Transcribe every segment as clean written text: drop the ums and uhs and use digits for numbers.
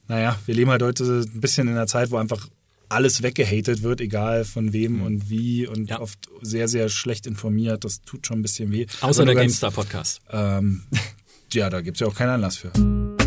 Naja, wir leben halt heute ein bisschen in einer Zeit, wo einfach alles weggehatet wird, egal von wem und wie und oft sehr, sehr schlecht informiert. Das tut schon ein bisschen weh. Außer der GameStar-Podcast. Ja, da gibt es ja auch keinen Anlass für.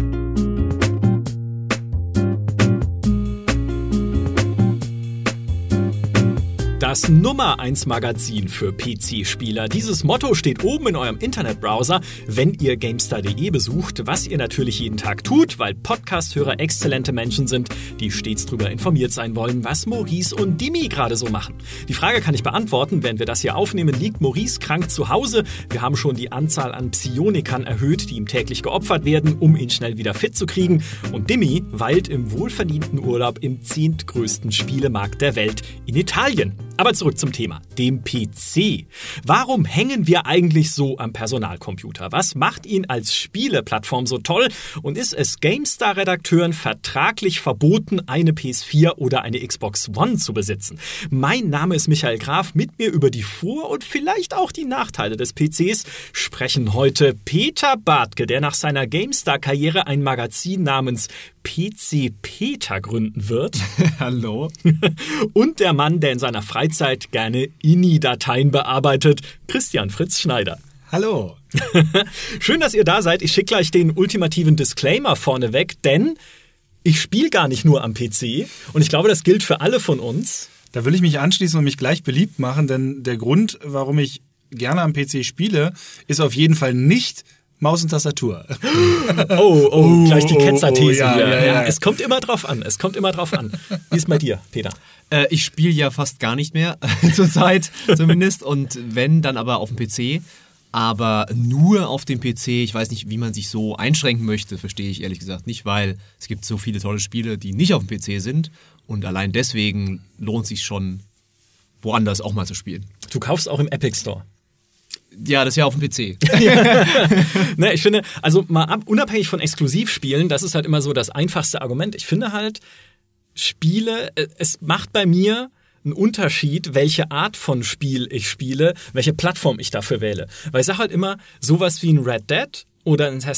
Das Nummer 1 Magazin für PC-Spieler. Dieses Motto steht oben in eurem Internetbrowser, wenn ihr GameStar.de besucht, was ihr natürlich jeden Tag tut, weil Podcast-Hörer exzellente Menschen sind, die stets darüber informiert sein wollen, was Maurice und Dimi gerade so machen. Die Frage kann ich beantworten, während wir das hier aufnehmen, liegt Maurice krank zu Hause. Wir haben schon die Anzahl an Psionikern erhöht, die ihm täglich geopfert werden, um ihn schnell wieder fit zu kriegen. Und Dimi weilt im wohlverdienten Urlaub im 10. größten Spielemarkt der Welt in Italien. Aber zurück zum Thema, dem PC. Warum hängen wir eigentlich so am Personalcomputer? Was macht ihn als Spieleplattform so toll? Und ist es GameStar-Redakteuren vertraglich verboten, eine PS4 oder eine Xbox One zu besitzen? Mein Name ist Michael Graf. Mit mir über die Vor- und vielleicht auch die Nachteile des PCs sprechen heute Peter Bartke, der nach seiner GameStar-Karriere ein Magazin namens PC Peter gründen wird. Hallo. Und der Mann, der in seiner Freizeit gerne INI-Dateien bearbeitet, Christian Fritz Schneider. Hallo. Schön, dass ihr da seid. Ich schicke gleich den ultimativen Disclaimer vorneweg, denn ich spiele gar nicht nur am PC und ich glaube, das gilt für alle von uns. Da will ich mich anschließen und mich gleich beliebt machen, denn der Grund, warum ich gerne am PC spiele, ist auf jeden Fall nicht Maus und Tastatur. Oh, gleich die Ketzerthese hier. Ja. Es kommt immer drauf an. Wie ist bei dir, Peter? Ich spiele ja fast gar nicht mehr, zurzeit zumindest. Und wenn, dann aber auf dem PC. Aber nur auf dem PC. Ich weiß nicht, wie man sich so einschränken möchte, verstehe ich ehrlich gesagt nicht, weil es gibt so viele tolle Spiele, die nicht auf dem PC sind. Und allein deswegen lohnt es sich schon, woanders auch mal zu spielen. Du kaufst auch im Epic Store. Ja, das ist ja auf dem PC. Ne, ich finde, also mal unabhängig von Exklusivspielen, das ist halt immer so das einfachste Argument. Ich finde halt, Spiele, es macht bei mir einen Unterschied, welche Art von Spiel ich spiele, welche Plattform ich dafür wähle. Weil ich sage halt immer, sowas wie ein Red Dead oder ein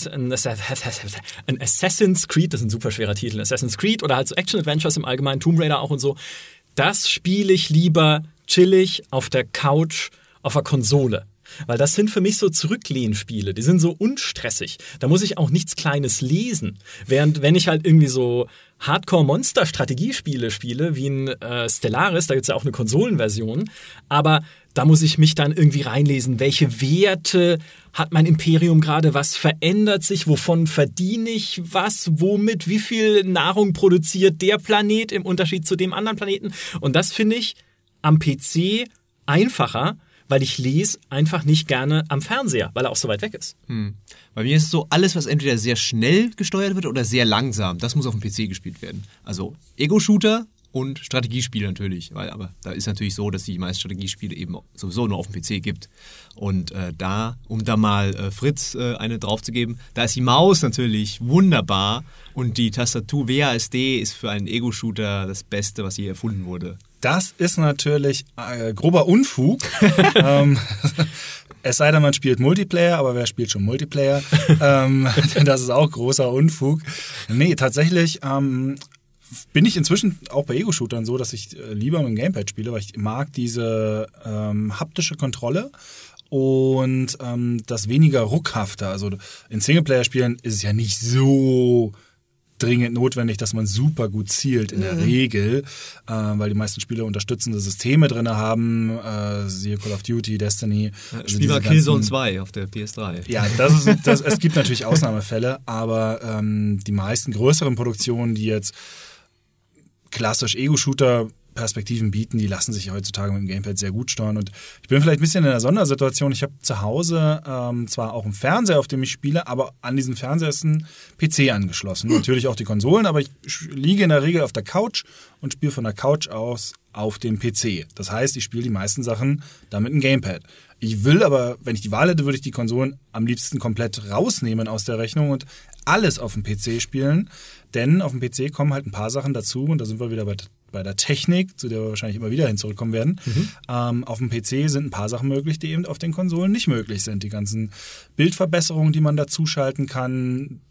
Assassin's Creed, das ist ein super schwerer Titel, Assassin's Creed oder halt so Action-Adventures im Allgemeinen, Tomb Raider auch und so, das spiele ich lieber chillig auf der Couch, auf der Konsole. Weil das sind für mich so Zurücklehnspiele, die sind so unstressig. Da muss ich auch nichts Kleines lesen. Während wenn ich halt irgendwie so Hardcore-Monster-Strategiespiele spiele, wie ein Stellaris, da gibt es ja auch eine Konsolenversion, aber da muss ich mich dann irgendwie reinlesen, welche Werte hat mein Imperium gerade, was verändert sich, wovon verdiene ich was, womit, wie viel Nahrung produziert der Planet im Unterschied zu dem anderen Planeten. Und das finde ich am PC einfacher, weil ich lese einfach nicht gerne am Fernseher, weil er auch so weit weg ist. Bei mir ist es so, alles, was entweder sehr schnell gesteuert wird oder sehr langsam, das muss auf dem PC gespielt werden. Also Ego-Shooter und Strategiespiele natürlich. Aber da ist natürlich so, dass die meisten Strategiespiele eben sowieso nur auf dem PC gibt. Und um da mal Fritz eine draufzugeben, da ist die Maus natürlich wunderbar und die Tastatur WASD ist für einen Ego-Shooter das Beste, was je erfunden wurde. Das ist natürlich grober Unfug. Es sei denn, man spielt Multiplayer, aber wer spielt schon Multiplayer? Das ist auch großer Unfug. Nee, tatsächlich bin ich inzwischen auch bei Ego-Shootern so, dass ich lieber mit dem Gamepad spiele, weil ich mag diese haptische Kontrolle und das weniger ruckhafte. Also in Singleplayer-Spielen ist es ja nicht so dringend notwendig, dass man super gut zielt in der Regel, weil die meisten Spiele unterstützende Systeme drin haben, siehe Call of Duty, Destiny. Also Spiel mal Killzone 2 auf der PS3. Ja, es gibt natürlich Ausnahmefälle, aber die meisten größeren Produktionen, die jetzt klassisch Ego-Shooter-Perspektiven bieten, die lassen sich heutzutage mit dem Gamepad sehr gut steuern. Und ich bin vielleicht ein bisschen in einer Sondersituation. Ich habe zu Hause zwar auch einen Fernseher, auf dem ich spiele, aber an diesem Fernseher ist ein PC angeschlossen. Natürlich auch die Konsolen, aber ich liege in der Regel auf der Couch und spiele von der Couch aus auf dem PC. Das heißt, ich spiele die meisten Sachen damit ein Gamepad. Ich will aber, wenn ich die Wahl hätte, würde ich die Konsolen am liebsten komplett rausnehmen aus der Rechnung und alles auf dem PC spielen, denn auf dem PC kommen halt ein paar Sachen dazu und da sind wir wieder bei der Technik, zu der wir wahrscheinlich immer wieder hin zurückkommen werden. Auf dem PC sind ein paar Sachen möglich, die eben auf den Konsolen nicht möglich sind. Die ganzen Bildverbesserungen, die man dazu schalten kann,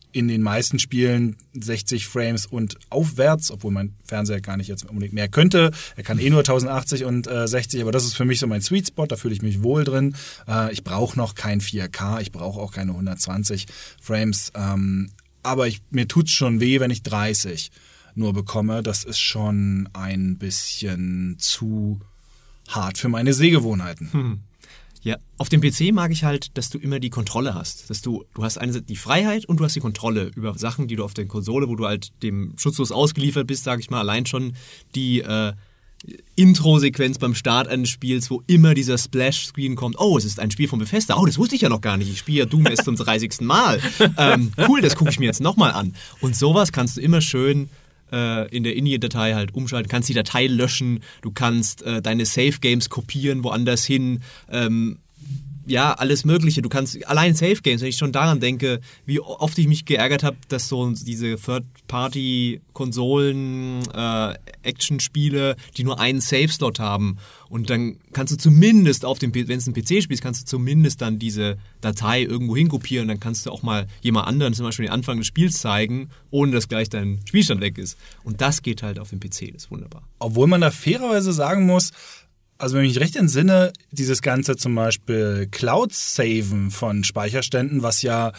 in den meisten Spielen 60 Frames und aufwärts, obwohl mein Fernseher gar nicht jetzt unbedingt mehr könnte. Er kann nur 1080 und 60, aber das ist für mich so mein Sweet Spot, da fühle ich mich wohl drin. Ich brauche noch kein 4K, ich brauche auch keine 120 Frames, aber mir tut's schon weh, wenn ich 30 nur bekomme. Das ist schon ein bisschen zu hart für meine Sehgewohnheiten. Ja, auf dem PC mag ich halt, dass du immer die Kontrolle hast. Dass du hast einerseits die Freiheit und du hast die Kontrolle über Sachen, die du auf der Konsole, wo du halt dem schutzlos ausgeliefert bist, sage ich mal, allein schon die Intro-Sequenz beim Start eines Spiels, wo immer dieser Splash-Screen kommt. Oh, es ist ein Spiel von Bethesda. Oh, das wusste ich ja noch gar nicht. Ich spiele ja Doom erst zum 30. Mal. Cool, das gucke ich mir jetzt nochmal an. Und sowas kannst du immer schön in der INI-Datei halt umschalten, kannst die Datei löschen, du kannst deine Save-Games kopieren, woanders hin, ja, alles Mögliche. Du kannst allein Save-Games, wenn ich schon daran denke, wie oft ich mich geärgert habe, dass so diese Third-Party-Konsolen, Action-Spiele, die nur einen Save-Slot haben. Und dann kannst du zumindest wenn es ein PC spielst, kannst du zumindest dann diese Datei irgendwo hinkopieren und dann kannst du auch mal jemand anderen zum Beispiel den Anfang des Spiels zeigen, ohne dass gleich dein Spielstand weg ist. Und das geht halt auf dem PC, das ist wunderbar. Obwohl man da fairerweise sagen muss, also wenn ich mich recht entsinne, dieses ganze zum Beispiel Cloud-Saven von Speicherständen, was ja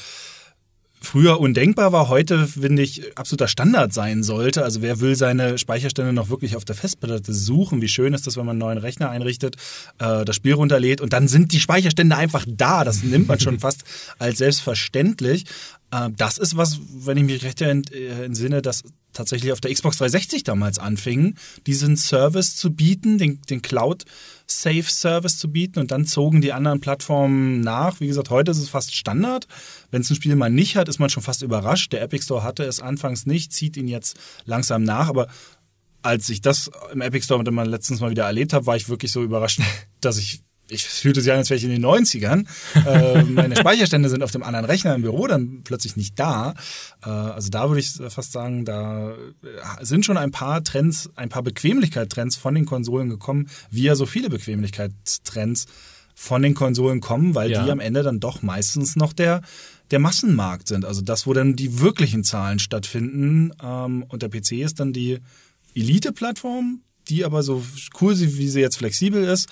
früher undenkbar war, heute, finde ich, absoluter Standard sein sollte. Also wer will seine Speicherstände noch wirklich auf der Festplatte suchen? Wie schön ist das, wenn man einen neuen Rechner einrichtet, das Spiel runterlädt und dann sind die Speicherstände einfach da. Das nimmt man schon fast als selbstverständlich. Das ist was, wenn ich mich recht entsinne, das tatsächlich auf der Xbox 360 damals anfingen, diesen Service zu bieten, den Cloud-Save-Service zu bieten und dann zogen die anderen Plattformen nach. Wie gesagt, heute ist es fast Standard. Wenn es ein Spiel mal nicht hat, ist man schon fast überrascht. Der Epic Store hatte es anfangs nicht, zieht ihn jetzt langsam nach, aber als ich das im Epic Store dann letztens mal wieder erlebt habe, war ich wirklich so überrascht, dass ich fühlte sich an, als wäre ich in den 90ern. Meine Speicherstände sind auf dem anderen Rechner im Büro dann plötzlich nicht da. Also da würde ich fast sagen, da sind schon ein paar Trends, ein paar Bequemlichkeitstrends von den Konsolen gekommen, wie ja so viele Bequemlichkeitstrends von den Konsolen kommen, weil die am Ende dann doch meistens noch der Massenmarkt sind. Also das, wo dann die wirklichen Zahlen stattfinden. Und der PC ist dann die Elite-Plattform, die aber so cool, wie sie jetzt flexibel ist,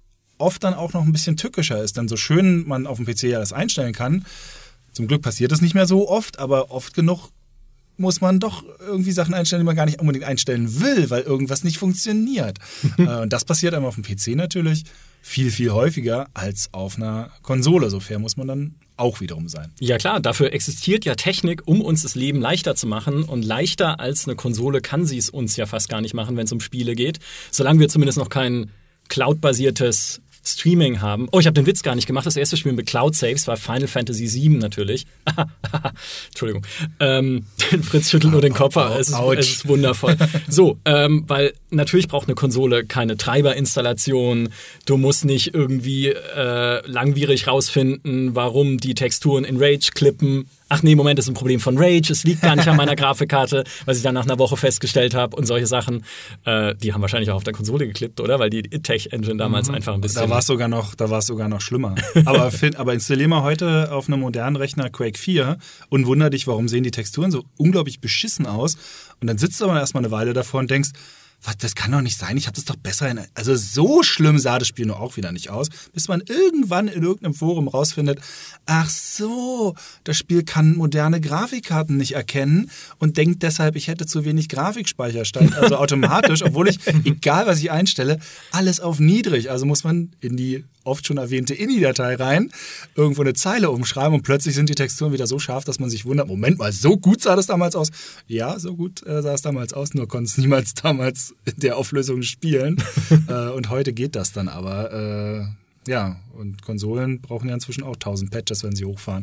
oft dann auch noch ein bisschen tückischer ist. Dann so schön man auf dem PC ja das einstellen kann. Zum Glück passiert das nicht mehr so oft, aber oft genug muss man doch irgendwie Sachen einstellen, die man gar nicht unbedingt einstellen will, weil irgendwas nicht funktioniert. Und das passiert einem auf dem PC natürlich viel, viel häufiger als auf einer Konsole. So fair muss man dann auch wiederum sein. Ja klar, dafür existiert ja Technik, um uns das Leben leichter zu machen. Und leichter als eine Konsole kann sie es uns ja fast gar nicht machen, wenn es um Spiele geht. Solange wir zumindest noch kein Cloud-basiertes Streaming haben. Oh, ich habe den Witz gar nicht gemacht. Das erste Spiel mit Cloud-Saves war Final Fantasy VII natürlich. Entschuldigung. Fritz schüttelt nur den Kopf. Es ist wundervoll. So, weil natürlich braucht eine Konsole keine Treiberinstallation. Du musst nicht irgendwie langwierig rausfinden, warum die Texturen in Rage klippen. Ach nee, Moment, das ist ein Problem von Rage. Es liegt gar nicht an meiner Grafikkarte, was ich dann nach einer Woche festgestellt habe und solche Sachen. Die haben wahrscheinlich auch auf der Konsole geklippt, oder? Weil die Tech-Engine damals einfach ein bisschen... Da war es sogar noch schlimmer. aber installier mal heute auf einem modernen Rechner Quake 4 und wunder dich, warum sehen die Texturen so unglaublich beschissen aus. Und dann sitzt du aber erstmal eine Weile davor und denkst, was, das kann doch nicht sein, ich habe das doch besser also so schlimm sah das Spiel nur auch wieder nicht aus, bis man irgendwann in irgendeinem Forum rausfindet, ach so, das Spiel kann moderne Grafikkarten nicht erkennen und denkt deshalb, ich hätte zu wenig Grafikspeicher, also automatisch, obwohl ich, egal was ich einstelle, alles auf niedrig, also muss man in die oft schon erwähnte INI-Datei rein, irgendwo eine Zeile umschreiben und plötzlich sind die Texturen wieder so scharf, dass man sich wundert, Moment mal, so gut sah das damals aus? Ja, so gut sah es damals aus, nur konnte es niemals damals in der Auflösung spielen. Und heute geht das dann aber. Und Konsolen brauchen ja inzwischen auch 1000 Patches, wenn sie hochfahren.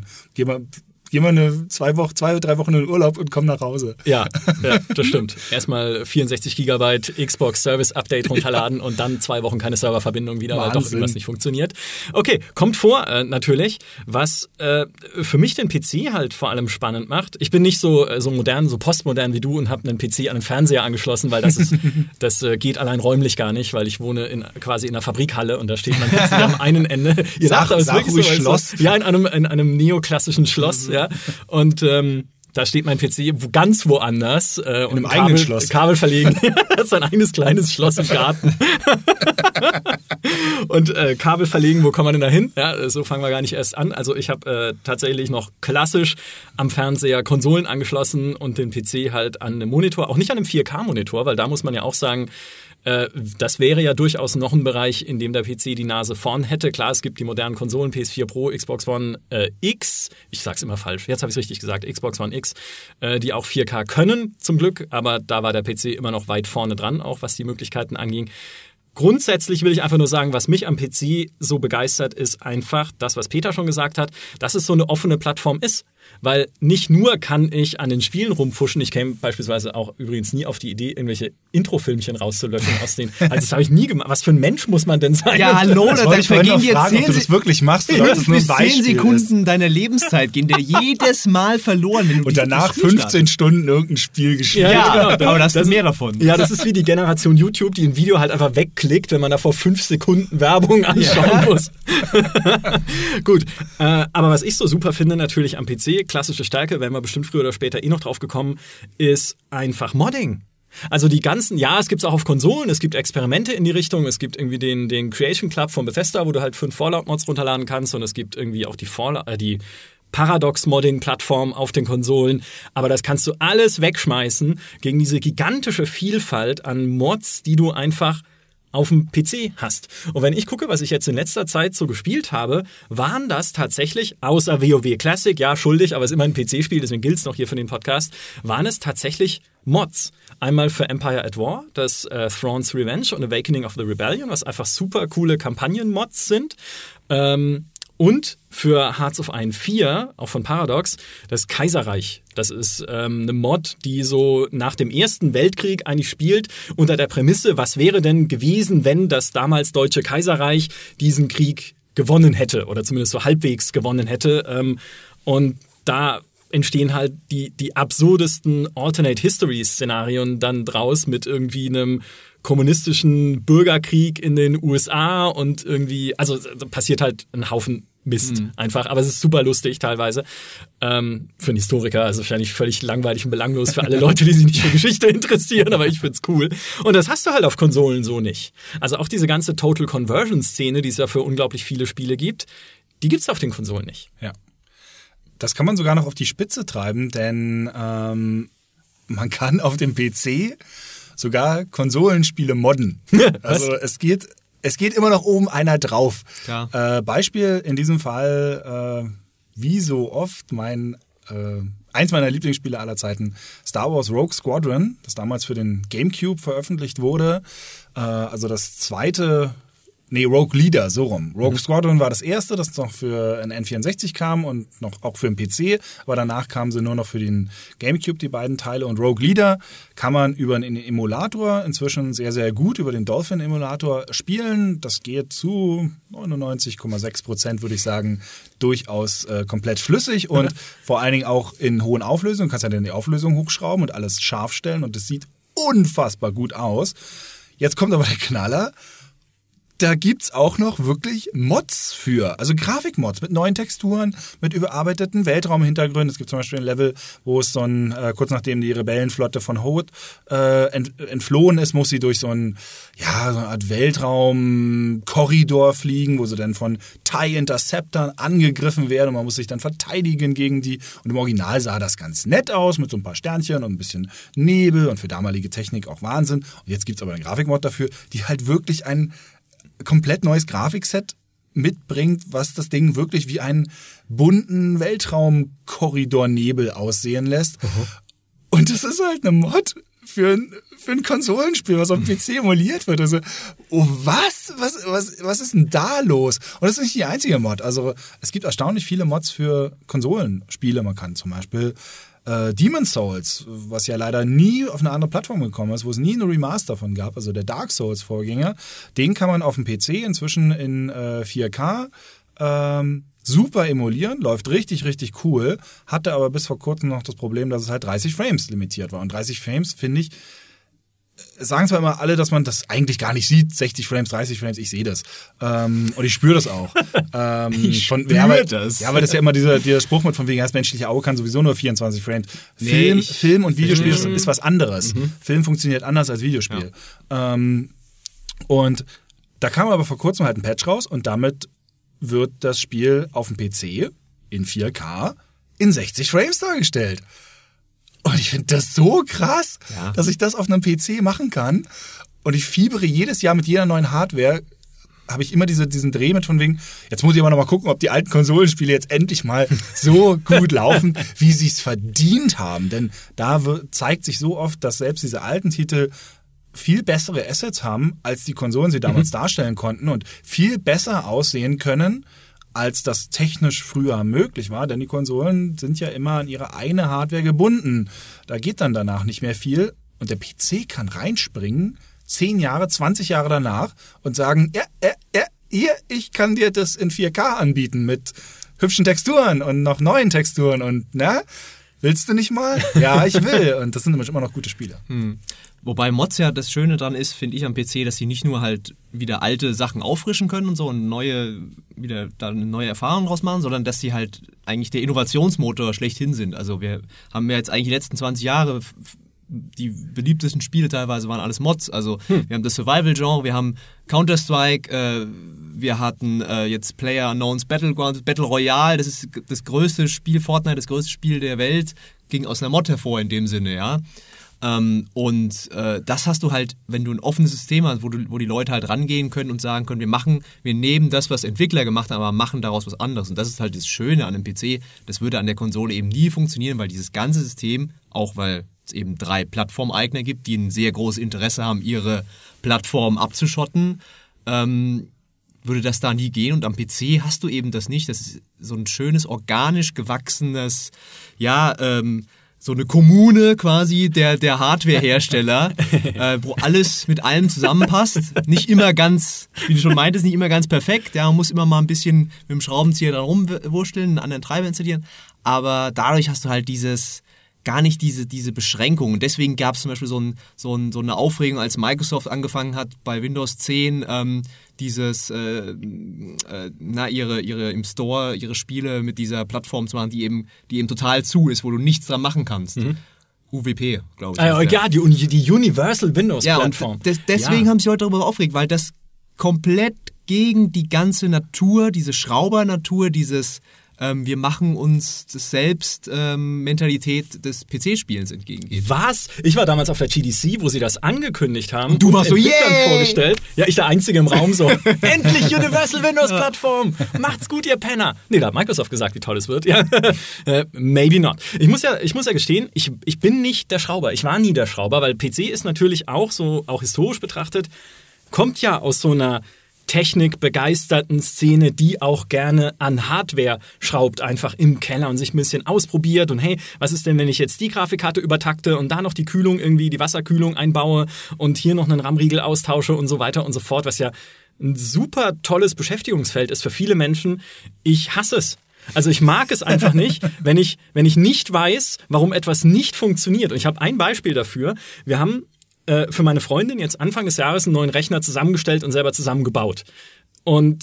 Geh mal 2 oder 3 Wochen in den Urlaub und komm nach Hause. Ja, das stimmt. Erstmal 64 Gigabyte Xbox Service Update runterladen und dann 2 Wochen keine Serververbindung wieder, weil doch irgendwas nicht funktioniert. Okay, kommt vor, natürlich, was für mich den PC halt vor allem spannend macht. Ich bin nicht so modern, so postmodern wie du und habe einen PC an einen Fernseher angeschlossen, weil das geht allein räumlich gar nicht, weil ich wohne quasi in einer Fabrikhalle und da steht mein PC am einen Ende. Sag ruhig Schloss. Ja, in einem neoklassischen Schloss, ja. Und Da steht mein PC ganz woanders. In einem eigenen Schloss. Kabel verlegen. Das ist ein eigenes kleines Schloss im Garten. Und Kabel verlegen, wo kommen wir denn da hin? Ja, so fangen wir gar nicht erst an. Also ich habe tatsächlich noch klassisch am Fernseher Konsolen angeschlossen und den PC halt an einem Monitor. Auch nicht an einem 4K-Monitor, weil da muss man ja auch sagen, das wäre ja durchaus noch ein Bereich, in dem der PC die Nase vorn hätte. Klar, es gibt die modernen Konsolen, PS4 Pro, Xbox One X, ich sag's immer falsch, jetzt habe ich es richtig gesagt, Xbox One X, die auch 4K können, zum Glück, aber da war der PC immer noch weit vorne dran, auch was die Möglichkeiten anging. Grundsätzlich will ich einfach nur sagen, was mich am PC so begeistert, ist einfach das, was Peter schon gesagt hat, dass es so eine offene Plattform ist. Weil nicht nur kann ich an den Spielen rumfuschen, ich käme beispielsweise auch übrigens nie auf die Idee, irgendwelche Intro-Filmchen rauszulöschen aus den. Also das habe ich nie gemacht. Was für ein Mensch muss man denn sein? Ja, hallo, da vergehen dir fragen, ob du das wirklich machst oder ob das nur ein Beispiel 10 Sekunden deiner Lebenszeit gehen dir jedes Mal verloren. Wenn du und danach 15 Stunden irgendein Spiel gespielt. Ja, genau, aber da hast du mehr davon. Ja, das ist wie die Generation YouTube, die ein Video halt einfach wegklickt, wenn man da vor 5 Sekunden Werbung anschauen muss. Gut, aber was ich so super finde natürlich am PC, klassische Stärke, werden wir bestimmt früher oder später noch drauf gekommen, ist einfach Modding. Also die ganzen, ja, es gibt es auch auf Konsolen, es gibt Experimente in die Richtung, es gibt irgendwie den Creation Club von Bethesda, wo du halt 5 Fallout-Mods runterladen kannst und es gibt irgendwie auch die Paradox-Modding-Plattform auf den Konsolen, aber das kannst du alles wegschmeißen gegen diese gigantische Vielfalt an Mods, die du einfach auf dem PC hast. Und wenn ich gucke, was ich jetzt in letzter Zeit so gespielt habe, waren das tatsächlich, außer WoW Classic, ja, schuldig, aber es ist immer ein PC-Spiel, deswegen gilt es noch hier für den Podcast, waren es tatsächlich Mods. Einmal für Empire at War, das Thrawn's Revenge und Awakening of the Rebellion, was einfach super coole Kampagnen-Mods sind. Und für Hearts of Iron 4, auch von Paradox, das Kaiserreich. Das ist eine Mod, die so nach dem Ersten Weltkrieg eigentlich spielt, unter der Prämisse, was wäre denn gewesen, wenn das damals Deutsche Kaiserreich diesen Krieg gewonnen hätte oder zumindest so halbwegs gewonnen hätte. Und da entstehen halt die absurdesten Alternate-History-Szenarien dann draus mit irgendwie einem kommunistischen Bürgerkrieg in den USA und irgendwie, also passiert halt ein Haufen Mist einfach, aber es ist super lustig teilweise für einen Historiker, also wahrscheinlich völlig langweilig und belanglos für alle Leute, die sich nicht für Geschichte interessieren, aber ich find's cool. Und das hast du halt auf Konsolen so nicht. Also auch diese ganze Total Conversion-Szene, die es ja für unglaublich viele Spiele gibt, die gibt's auf den Konsolen nicht. Ja. Das kann man sogar noch auf die Spitze treiben, denn man kann auf dem PC sogar Konsolenspiele modden. Also es geht immer noch oben einer drauf. Beispiel in diesem Fall, wie so oft, eins meiner Lieblingsspiele aller Zeiten, Star Wars Rogue Squadron, das damals für den GameCube veröffentlicht wurde. Also das zweite... Nee, Rogue Leader, so rum. Rogue Squadron war das erste, das noch für ein N64 kam und noch auch für den PC, aber danach kamen sie nur noch für den GameCube, die beiden Teile. Und Rogue Leader kann man über einen Emulator inzwischen sehr, sehr gut, über den Dolphin-Emulator spielen. Das geht zu 99,6%, würde ich sagen, durchaus komplett flüssig und vor allen Dingen auch in hohen Auflösungen. Du kannst ja dann die Auflösung hochschrauben und alles scharf stellen und es sieht unfassbar gut aus. Jetzt kommt aber der Knaller. Da gibt's auch noch wirklich Mods für, also Grafikmods mit neuen Texturen, mit überarbeiteten Weltraumhintergründen. Es gibt zum Beispiel ein Level, wo es kurz nachdem die Rebellenflotte von Hoth entflohen ist, muss sie durch so eine Art Weltraumkorridor fliegen, wo sie dann von TIE Interceptern angegriffen werden und man muss sich dann verteidigen gegen die. Und im Original sah das ganz nett aus, mit so ein paar Sternchen und ein bisschen Nebel und für damalige Technik auch Wahnsinn. Und jetzt gibt's aber einen Grafikmod dafür, die halt wirklich ein komplett neues Grafikset mitbringt, was das Ding wirklich wie einen bunten Weltraumkorridor-Nebel aussehen lässt. Und das ist halt eine Mod für ein Konsolenspiel, was auf dem PC emuliert wird. Also, oh was? Was ist denn da los? Und das ist nicht die einzige Mod. Also es gibt erstaunlich viele Mods für Konsolenspiele. Man kann zum Beispiel Demon's Souls, was ja leider nie auf eine andere Plattform gekommen ist, wo es nie eine Remaster von gab, also der Dark Souls Vorgänger, den kann man auf dem PC inzwischen in 4K super emulieren, läuft richtig, richtig cool, hatte aber bis vor kurzem noch das Problem, dass es halt 30 Frames limitiert war. Und 30 Frames, finde ich, sagen zwar immer alle, dass man das eigentlich gar nicht sieht, 60 Frames, 30 Frames, ich sehe das. Und ich spüre das auch. Ich spüre das. Ja, weil das ja immer dieser Spruch mit von wegen, das menschliche Auge kann sowieso nur 24 Frames. Film und Videospiel ist was anderes. Film funktioniert anders als Videospiel. Ja. Und da kam aber vor kurzem halt ein Patch raus und damit wird das Spiel auf dem PC in 4K in 60 Frames dargestellt. Und ich finde das so krass, dass ich das auf einem PC machen kann. Und ich fiebere jedes Jahr mit jeder neuen Hardware, habe ich immer diesen Dreh mit von wegen, jetzt muss ich aber noch mal gucken, ob die alten Konsolenspiele jetzt endlich mal so gut laufen, wie sie es verdient haben. Denn da zeigt sich so oft, dass selbst diese alten Titel viel bessere Assets haben, als die Konsolen sie damals darstellen konnten und viel besser aussehen können, als das technisch früher möglich war, denn die Konsolen sind ja immer an ihre eine Hardware gebunden. Da geht dann danach nicht mehr viel und der PC kann reinspringen, 10 Jahre, 20 Jahre danach und sagen, hier, ich kann dir das in 4K anbieten mit hübschen Texturen und noch neuen Texturen und, willst du nicht mal? Ja, ich will. Und das sind nämlich immer noch gute Spiele. Wobei Mods ja das Schöne dran ist, finde ich am PC, dass sie nicht nur halt wieder alte Sachen auffrischen können und so und wieder da eine neue Erfahrung draus machen, sondern dass sie halt eigentlich der Innovationsmotor schlechthin sind. Also wir haben ja jetzt eigentlich die letzten 20 Jahre, die beliebtesten Spiele teilweise waren alles Mods. Also wir haben das Survival-Genre, wir haben Counter-Strike, wir hatten jetzt PlayerUnknown's Battlegrounds, Battle Royale, das ist das größte Spiel, Fortnite, das größte Spiel der Welt, ging aus einer Mod hervor in dem Sinne, ja. Das hast du halt, wenn du ein offenes System hast, wo die Leute halt rangehen können und sagen können, wir nehmen das, was Entwickler gemacht haben, aber machen daraus was anderes. Und das ist halt das Schöne an einem PC, das würde an der Konsole eben nie funktionieren, weil dieses ganze System, auch weil es eben 3 Plattformeigner gibt, die ein sehr großes Interesse haben, ihre Plattform abzuschotten, würde das da nie gehen. Und am PC hast du eben das nicht. Das ist so ein schönes, organisch gewachsenes, so eine Kommune quasi der Hardwarehersteller, wo alles mit allem zusammenpasst. Nicht immer ganz, wie du schon meintest, nicht immer ganz perfekt. Ja, man muss immer mal ein bisschen mit dem Schraubenzieher da rumwursteln, einen anderen Treiber installieren. Aber dadurch hast du halt gar nicht diese Beschränkung. Und deswegen gab es zum Beispiel so eine Aufregung, als Microsoft angefangen hat, bei Windows 10 ihre im Store, ihre Spiele mit dieser Plattform zu machen, die eben total zu ist, wo du nichts dran machen kannst. UWP, glaube ich. Ja, die Universal Windows Plattform. Deswegen haben sie heute darüber aufgeregt, weil das komplett gegen die ganze Natur, diese Schraubernatur, dieses wir machen uns das selbst Mentalität des PC-Spielens entgegengeht. Was? Ich war damals auf der GDC, wo sie das angekündigt haben. Und du warst so, vorgestellt. Ja, ich der Einzige im Raum so, endlich Universal Windows Plattform. Macht's gut, ihr Penner. Nee, da hat Microsoft gesagt, wie toll es wird. Ja. Maybe not. Ich muss ja gestehen, ich bin nicht der Schrauber. Ich war nie der Schrauber, weil PC ist natürlich auch so, auch historisch betrachtet, kommt ja aus so einer technikbegeisterten Szene, die auch gerne an Hardware schraubt, einfach im Keller und sich ein bisschen ausprobiert und hey, was ist denn, wenn ich jetzt die Grafikkarte übertakte und da noch die Kühlung irgendwie, die Wasserkühlung einbaue und hier noch einen RAM-Riegel austausche und so weiter und so fort, was ja ein super tolles Beschäftigungsfeld ist für viele Menschen. Ich hasse es. Also ich mag es einfach nicht, wenn ich nicht weiß, warum etwas nicht funktioniert. Und ich habe ein Beispiel dafür. Wir haben für meine Freundin jetzt Anfang des Jahres einen neuen Rechner zusammengestellt und selber zusammengebaut. Und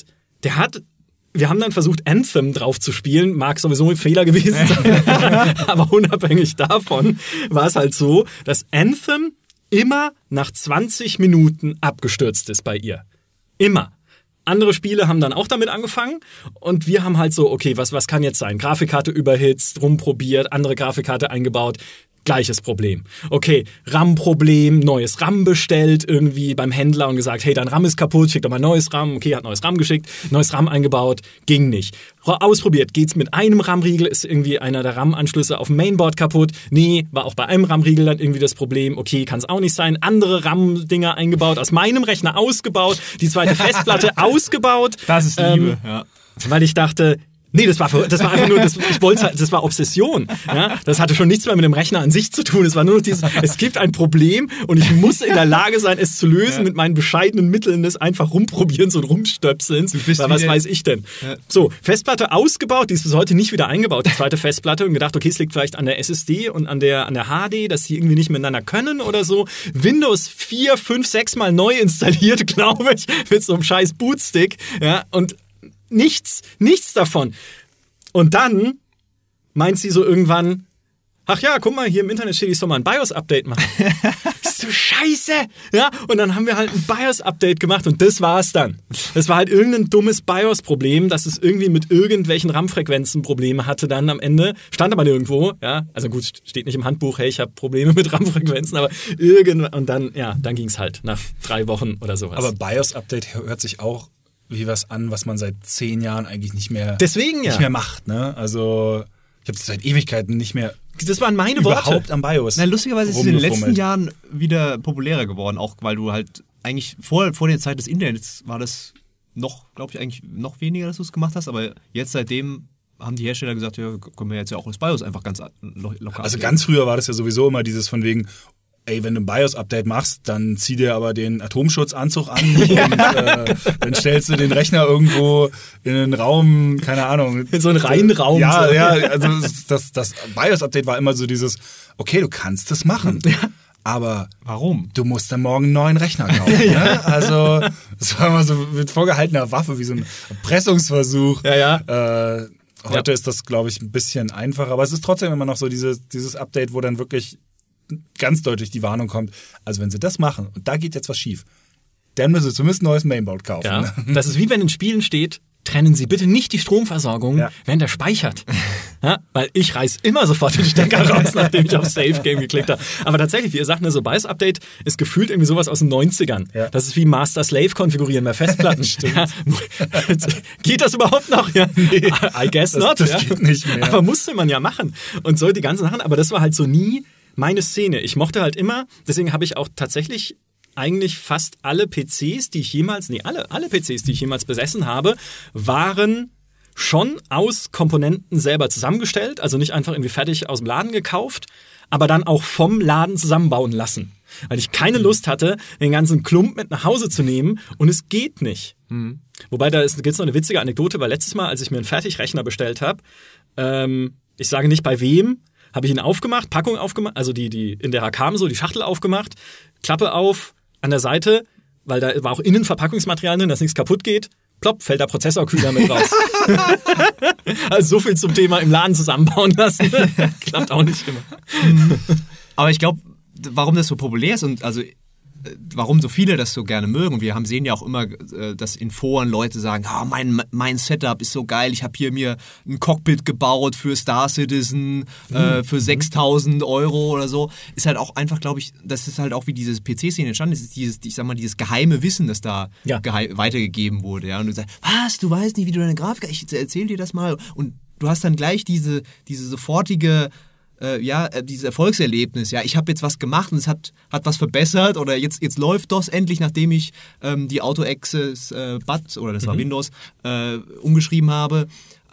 wir haben dann versucht, Anthem drauf zu spielen. Mag sowieso ein Fehler gewesen sein. Aber unabhängig davon war es halt so, dass Anthem immer nach 20 Minuten abgestürzt ist bei ihr. Immer. Andere Spiele haben dann auch damit angefangen und wir haben halt so, okay, was kann jetzt sein? Grafikkarte überhitzt, rumprobiert, andere Grafikkarte eingebaut. Gleiches Problem. Okay, RAM-Problem, neues RAM bestellt irgendwie beim Händler und gesagt, hey, dein RAM ist kaputt, schick doch mal neues RAM. Okay, hat neues RAM geschickt, neues RAM eingebaut, ging nicht. Ausprobiert, geht's mit einem RAM-Riegel, ist irgendwie einer der RAM-Anschlüsse auf dem Mainboard kaputt. Nee, war auch bei einem RAM-Riegel dann irgendwie das Problem. Okay, kann es auch nicht sein. Andere RAM-Dinger eingebaut, aus meinem Rechner ausgebaut, die zweite Festplatte ausgebaut. Das ist Liebe, ja. Weil ich dachte, Nee, das war einfach nur, ich wollte halt, das war Obsession. Ja? Das hatte schon nichts mehr mit dem Rechner an sich zu tun. Es war nur dieses, es gibt ein Problem und ich muss in der Lage sein, es zu lösen mit meinen bescheidenen Mitteln, das einfach rumprobieren, so rumstöpseln. Weil was weiß ich denn? Ja. So, Festplatte ausgebaut, die ist bis heute nicht wieder eingebaut, die zweite Festplatte, und gedacht, okay, es liegt vielleicht an der SSD und an der HD, dass die irgendwie nicht miteinander können oder so. Windows 4, 5, 6 Mal neu installiert, glaube ich, mit so einem scheiß Bootstick. Ja, und nichts davon. Und dann meint sie so irgendwann, ach ja, guck mal, hier im Internet steht, ich soll mal ein BIOS-Update machen. Ist so scheiße! Ja, und dann haben wir halt ein BIOS-Update gemacht und das war's dann. Das war halt irgendein dummes BIOS-Problem, dass es irgendwie mit irgendwelchen RAM-Frequenzen Probleme hatte dann am Ende. Stand aber nirgendwo, ja. Also gut, steht nicht im Handbuch, hey, ich habe Probleme mit RAM-Frequenzen, aber irgendwann, und dann ging's halt nach 3 Wochen oder sowas. Aber BIOS-Update hört sich auch wie was an, was man seit 10 Jahren eigentlich nicht mehr macht. Ne? Also ich habe seit Ewigkeiten nicht mehr das waren meine überhaupt Worte. Am BIOS. Na, lustigerweise ist es in den letzten Jahren wieder populärer geworden, auch weil du halt eigentlich vor der Zeit des Internets war das noch, glaube ich, eigentlich noch weniger, dass du es gemacht hast, aber jetzt seitdem haben die Hersteller gesagt, ja, können wir jetzt ja auch das BIOS einfach ganz locker Also ganz früher war das ja sowieso immer dieses von wegen, ey, wenn du ein BIOS-Update machst, dann zieh dir aber den Atomschutzanzug an und dann stellst du den Rechner irgendwo in einen Raum, keine Ahnung. In so einen reinen Raum. Ja, so. Ja, also das BIOS-Update war immer so dieses, okay, du kannst das machen, aber warum? Du musst dann morgen einen neuen Rechner kaufen. Ne? Also das war immer so mit vorgehaltener Waffe, wie so ein Erpressungsversuch. Heute ist das, glaube ich, ein bisschen einfacher, aber es ist trotzdem immer noch so dieses Update, wo dann wirklich ganz deutlich die Warnung kommt, also wenn sie das machen und da geht jetzt was schief, dann müssen sie zumindest ein neues Mainboard kaufen. Ja. Das ist wie wenn in Spielen steht, trennen Sie bitte nicht die Stromversorgung, während er speichert. Ja, weil ich reiß immer sofort den Stecker raus, nachdem ich auf Save Game geklickt habe. Aber tatsächlich, wie ihr sagt, so BIOS-Update ist gefühlt irgendwie sowas aus den 90ern. Ja. Das ist wie Master-Slave konfigurieren bei Festplatten. Ja. Geht das überhaupt noch? Ja. Nee, I guess not. Das geht nicht mehr. Aber musste man ja machen. Und so die ganzen Sachen. Aber das war halt so nie meine Szene. Ich mochte halt immer, deswegen habe ich auch tatsächlich eigentlich fast alle PCs, die ich jemals, alle PCs, die ich jemals besessen habe, waren schon aus Komponenten selber zusammengestellt, also nicht einfach irgendwie fertig aus dem Laden gekauft, aber dann auch vom Laden zusammenbauen lassen. Weil ich keine Lust hatte, den ganzen Klump mit nach Hause zu nehmen und es geht nicht. Mhm. Wobei, da gibt es noch eine witzige Anekdote, weil letztes Mal, als ich mir einen Fertigrechner bestellt habe, ich sage nicht bei wem, habe ich ihn aufgemacht, Packung aufgemacht, also die in der kam so, die Schachtel aufgemacht, Klappe auf, an der Seite, weil da war auch innen Verpackungsmaterial drin, dass nichts kaputt geht, plopp, fällt der Prozessorkühler mit raus. Also so viel zum Thema im Laden zusammenbauen lassen. Klappt auch nicht immer. Aber ich glaube, warum das so populär ist und also warum so viele das so gerne mögen. Und wir sehen ja auch immer, dass in Foren Leute sagen, mein Setup ist so geil, ich habe hier mir ein Cockpit gebaut für Star Citizen für 6.000 € oder so. Ist halt auch einfach, glaube ich, das ist halt auch wie diese PC-Szene entstanden ist, dieses geheime Wissen, das da weitergegeben wurde. Ja? Und du sagst, was, du weißt nicht, wie du deine Grafik, ich erzähl dir das mal. Und du hast dann gleich diese sofortige dieses Erfolgserlebnis, ich habe jetzt was gemacht und es hat was verbessert oder jetzt läuft das endlich, nachdem ich die Auto-Access BAT oder das war Windows umgeschrieben habe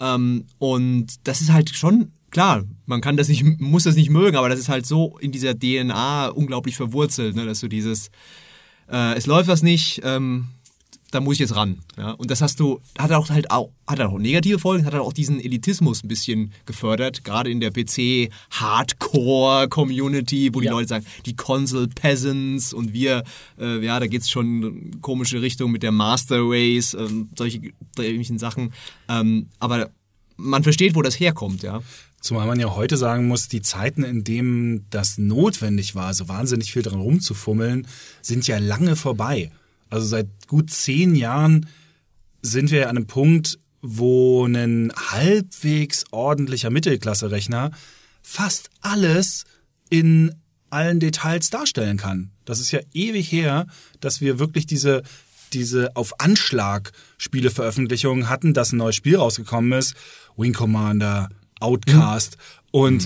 und das ist halt schon klar, muss das nicht mögen, aber das ist halt so in dieser DNA unglaublich verwurzelt, ne, dass du dieses es läuft was nicht, da muss ich jetzt ran. Ja? Und das hat auch negative Folgen, hat auch diesen Elitismus ein bisschen gefördert, gerade in der PC-Hardcore-Community, wo die Leute sagen, die Console-Peasants und wir, da geht's schon in komische Richtung mit der Master Race, solche ähnlichen Sachen. Aber man versteht, wo das herkommt, ja. Zumal man ja heute sagen muss, die Zeiten, in denen das notwendig war, so wahnsinnig viel dran rumzufummeln, sind ja lange vorbei. Also seit gut 10 Jahren sind wir an einem Punkt, wo ein halbwegs ordentlicher Mittelklasse-Rechner fast alles in allen Details darstellen kann. Das ist ja ewig her, dass wir wirklich diese auf Anschlag Spieleveröffentlichungen hatten, dass ein neues Spiel rausgekommen ist. Wing Commander, Outcast und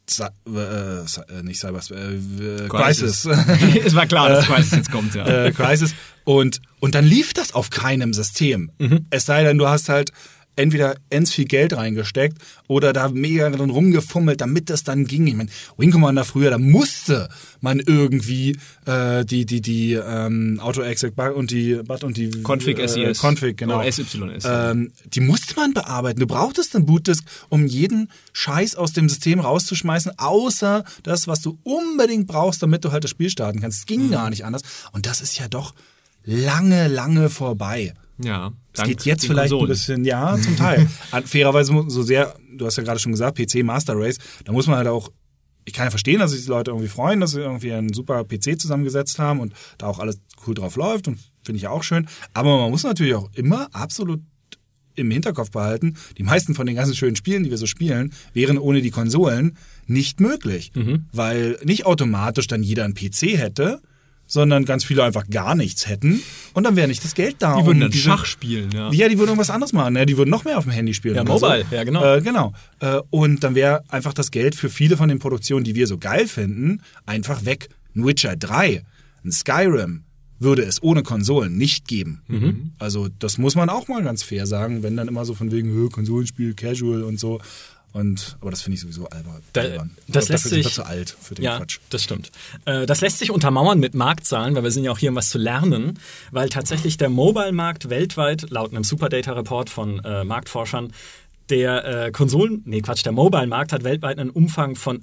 nicht Cyberspace, Crysis. Es war klar, dass Crysis jetzt kommt, ja. Crysis. Und dann lief das auf keinem System. Es sei denn, du hast halt entweder ends viel Geld reingesteckt oder da mega drin rumgefummelt, damit das dann ging. Ich meine, Wing Commander früher, da musste man irgendwie die Auto-Exec und die Config SES. Config, genau. SYS. Die musste man bearbeiten. Du brauchtest eine Bootdisk, um jeden Scheiß aus dem System rauszuschmeißen, außer das, was du unbedingt brauchst, damit du halt das Spiel starten kannst. Es ging gar nicht anders. Und das ist ja doch lange vorbei. Ja. Es geht jetzt vielleicht Konsolen. Ein bisschen, ja, zum Teil. Fairerweise so sehr, du hast ja gerade schon gesagt, PC Master Race, da muss man halt auch, ich kann ja verstehen, dass sich die Leute irgendwie freuen, dass sie irgendwie einen super PC zusammengesetzt haben und da auch alles cool drauf läuft und finde ich ja auch schön. Aber man muss natürlich auch immer absolut im Hinterkopf behalten, die meisten von den ganzen schönen Spielen, die wir so spielen, wären ohne die Konsolen nicht möglich. Weil nicht automatisch dann jeder einen PC hätte, sondern ganz viele einfach gar nichts hätten und dann wäre nicht das Geld da. Die würden dann Schach spielen, ja. Ja, die würden irgendwas anderes machen. Ja, die würden noch mehr auf dem Handy spielen. Ja, Mobile, so. Ja, genau. Genau. Und dann wäre einfach das Geld für viele von den Produktionen, die wir so geil finden, einfach weg. Ein Witcher 3, ein Skyrim würde es ohne Konsolen nicht geben. Also das muss man auch mal ganz fair sagen, wenn dann immer so von wegen Konsolenspiel, Casual und so. Aber das finde ich sowieso albern. Das lässt sich zu alt für den Quatsch. Das stimmt. Das lässt sich untermauern mit Marktzahlen, weil wir sind ja auch hier, um was zu lernen, weil tatsächlich der Mobile-Markt weltweit, laut einem Superdata-Report von Marktforschern, der Mobile-Markt hat weltweit einen Umfang von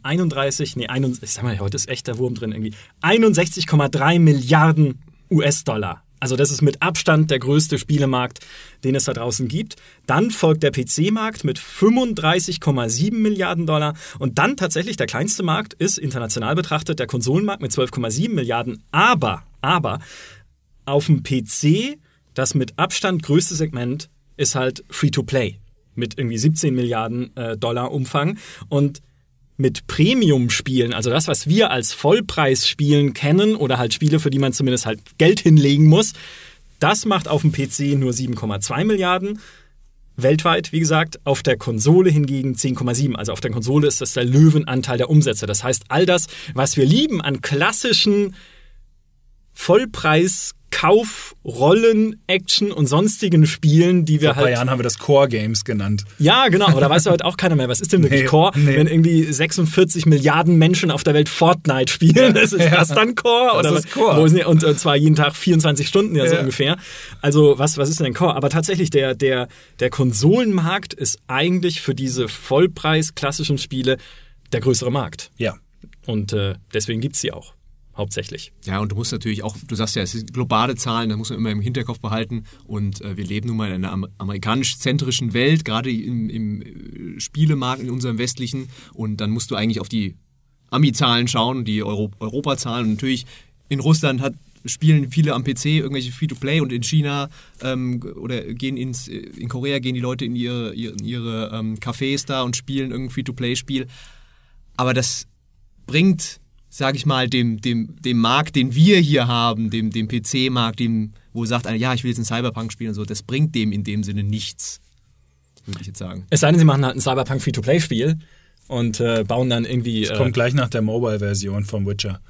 61,3 Milliarden US-Dollar. Also das ist mit Abstand der größte Spielemarkt, den es da draußen gibt. Dann folgt der PC-Markt mit 35,7 Milliarden Dollar. Und dann tatsächlich der kleinste Markt ist international betrachtet der Konsolenmarkt mit 12,7 Milliarden. Aber auf dem PC, das mit Abstand größte Segment, ist halt Free-to-Play mit irgendwie 17 Milliarden Dollar Umfang. Und mit Premium-Spielen, also das, was wir als Vollpreisspielen kennen oder halt Spiele, für die man zumindest halt Geld hinlegen muss, das macht auf dem PC nur 7,2 Milliarden. Weltweit, wie gesagt, auf der Konsole hingegen 10,7. Also auf der Konsole ist das der Löwenanteil der Umsätze. Das heißt, all das, was wir lieben an klassischen Vollpreis Kauf, Rollen, Action und sonstigen Spielen, die wir halt... Vor ein paar Jahren haben wir das Core-Games genannt. Ja, genau, aber da weiß ja heute auch keiner mehr, was ist denn wirklich Core, wenn irgendwie 46 Milliarden Menschen auf der Welt Fortnite spielen. Ist das dann Core? Das oder ist Core. Und zwar jeden Tag 24 Stunden so ungefähr. Also was ist denn Core? Aber tatsächlich, der Konsolenmarkt ist eigentlich für diese Vollpreis-klassischen Spiele der größere Markt. Ja. Und deswegen gibt's sie auch. Hauptsächlich. Ja, und du musst natürlich auch, du sagst ja, es sind globale Zahlen, da muss man immer im Hinterkopf behalten und wir leben nun mal in einer amerikanisch-zentrischen Welt, gerade im Spielemarkt, in unserem westlichen, und dann musst du eigentlich auf die Ami-Zahlen schauen, die Europa-Zahlen, und natürlich in Russland spielen viele am PC irgendwelche Free-to-Play und in China oder in Korea gehen die Leute in ihre Cafés da und spielen irgendein Free-to-Play-Spiel, aber das bringt, sag ich mal, dem Markt, den wir hier haben, dem PC-Markt, wo sagt einer, ja, ich will jetzt einen Cyberpunk spielen und so, das bringt dem in dem Sinne nichts, würde ich jetzt sagen. Es sei denn, sie machen halt ein Cyberpunk Free-to-Play-Spiel und bauen dann irgendwie... Das kommt gleich nach der Mobile-Version vom Witcher.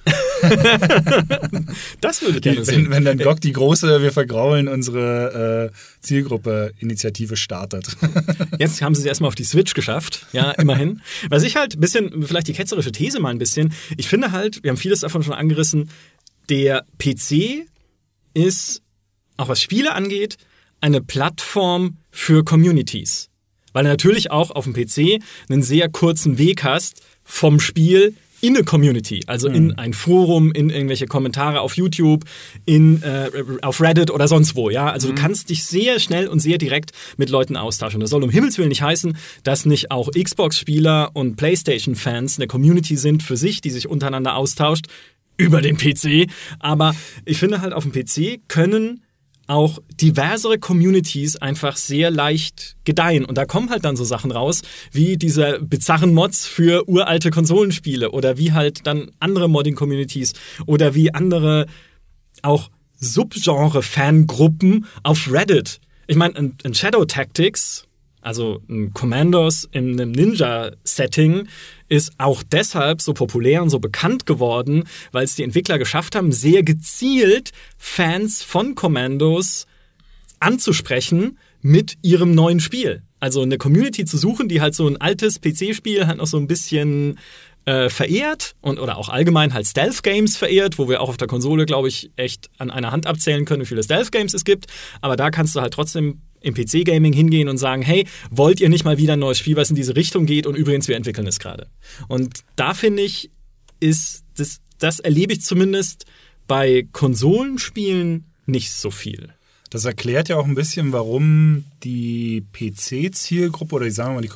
Das würde ich gerne sehen. Wenn dann GOG die große Wir vergraulen unsere Zielgruppe-Initiative startet. Jetzt haben sie es erstmal auf die Switch geschafft, ja, immerhin. Was ich halt ein bisschen, vielleicht die ketzerische These mal ein bisschen, ich finde halt, wir haben vieles davon schon angerissen, der PC ist, auch was Spiele angeht, eine Plattform für Communities. Weil du natürlich auch auf dem PC einen sehr kurzen Weg hast vom Spiel in eine Community, also in ein Forum, in irgendwelche Kommentare auf YouTube, auf Reddit oder sonst wo, ja. Also du kannst dich sehr schnell und sehr direkt mit Leuten austauschen. Das soll um Himmels Willen nicht heißen, dass nicht auch Xbox-Spieler und PlayStation-Fans eine Community sind für sich, die sich untereinander austauscht über den PC. Aber ich finde halt, auf dem PC können auch diversere Communities einfach sehr leicht gedeihen. Und da kommen halt dann so Sachen raus, wie diese bizarren Mods für uralte Konsolenspiele oder wie halt dann andere Modding-Communities oder wie andere auch Subgenre-Fangruppen auf Reddit. Ich meine, ein Shadow Tactics, also ein Commandos in einem Ninja-Setting, ist auch deshalb so populär und so bekannt geworden, weil es die Entwickler geschafft haben, sehr gezielt Fans von Commandos anzusprechen mit ihrem neuen Spiel. Also eine Community zu suchen, die halt so ein altes PC-Spiel halt noch so ein bisschen verehrt oder auch allgemein halt Stealth-Games verehrt, wo wir auch auf der Konsole, glaube ich, echt an einer Hand abzählen können, wie viele Stealth-Games es gibt. Aber da kannst du halt trotzdem im PC-Gaming hingehen und sagen, hey, wollt ihr nicht mal wieder ein neues Spiel, was in diese Richtung geht? Und übrigens, wir entwickeln es gerade. Und da finde ich, ist das erlebe ich zumindest bei Konsolenspielen nicht so viel. Das erklärt ja auch ein bisschen, warum die PC-Zielgruppe oder sagen wir mal die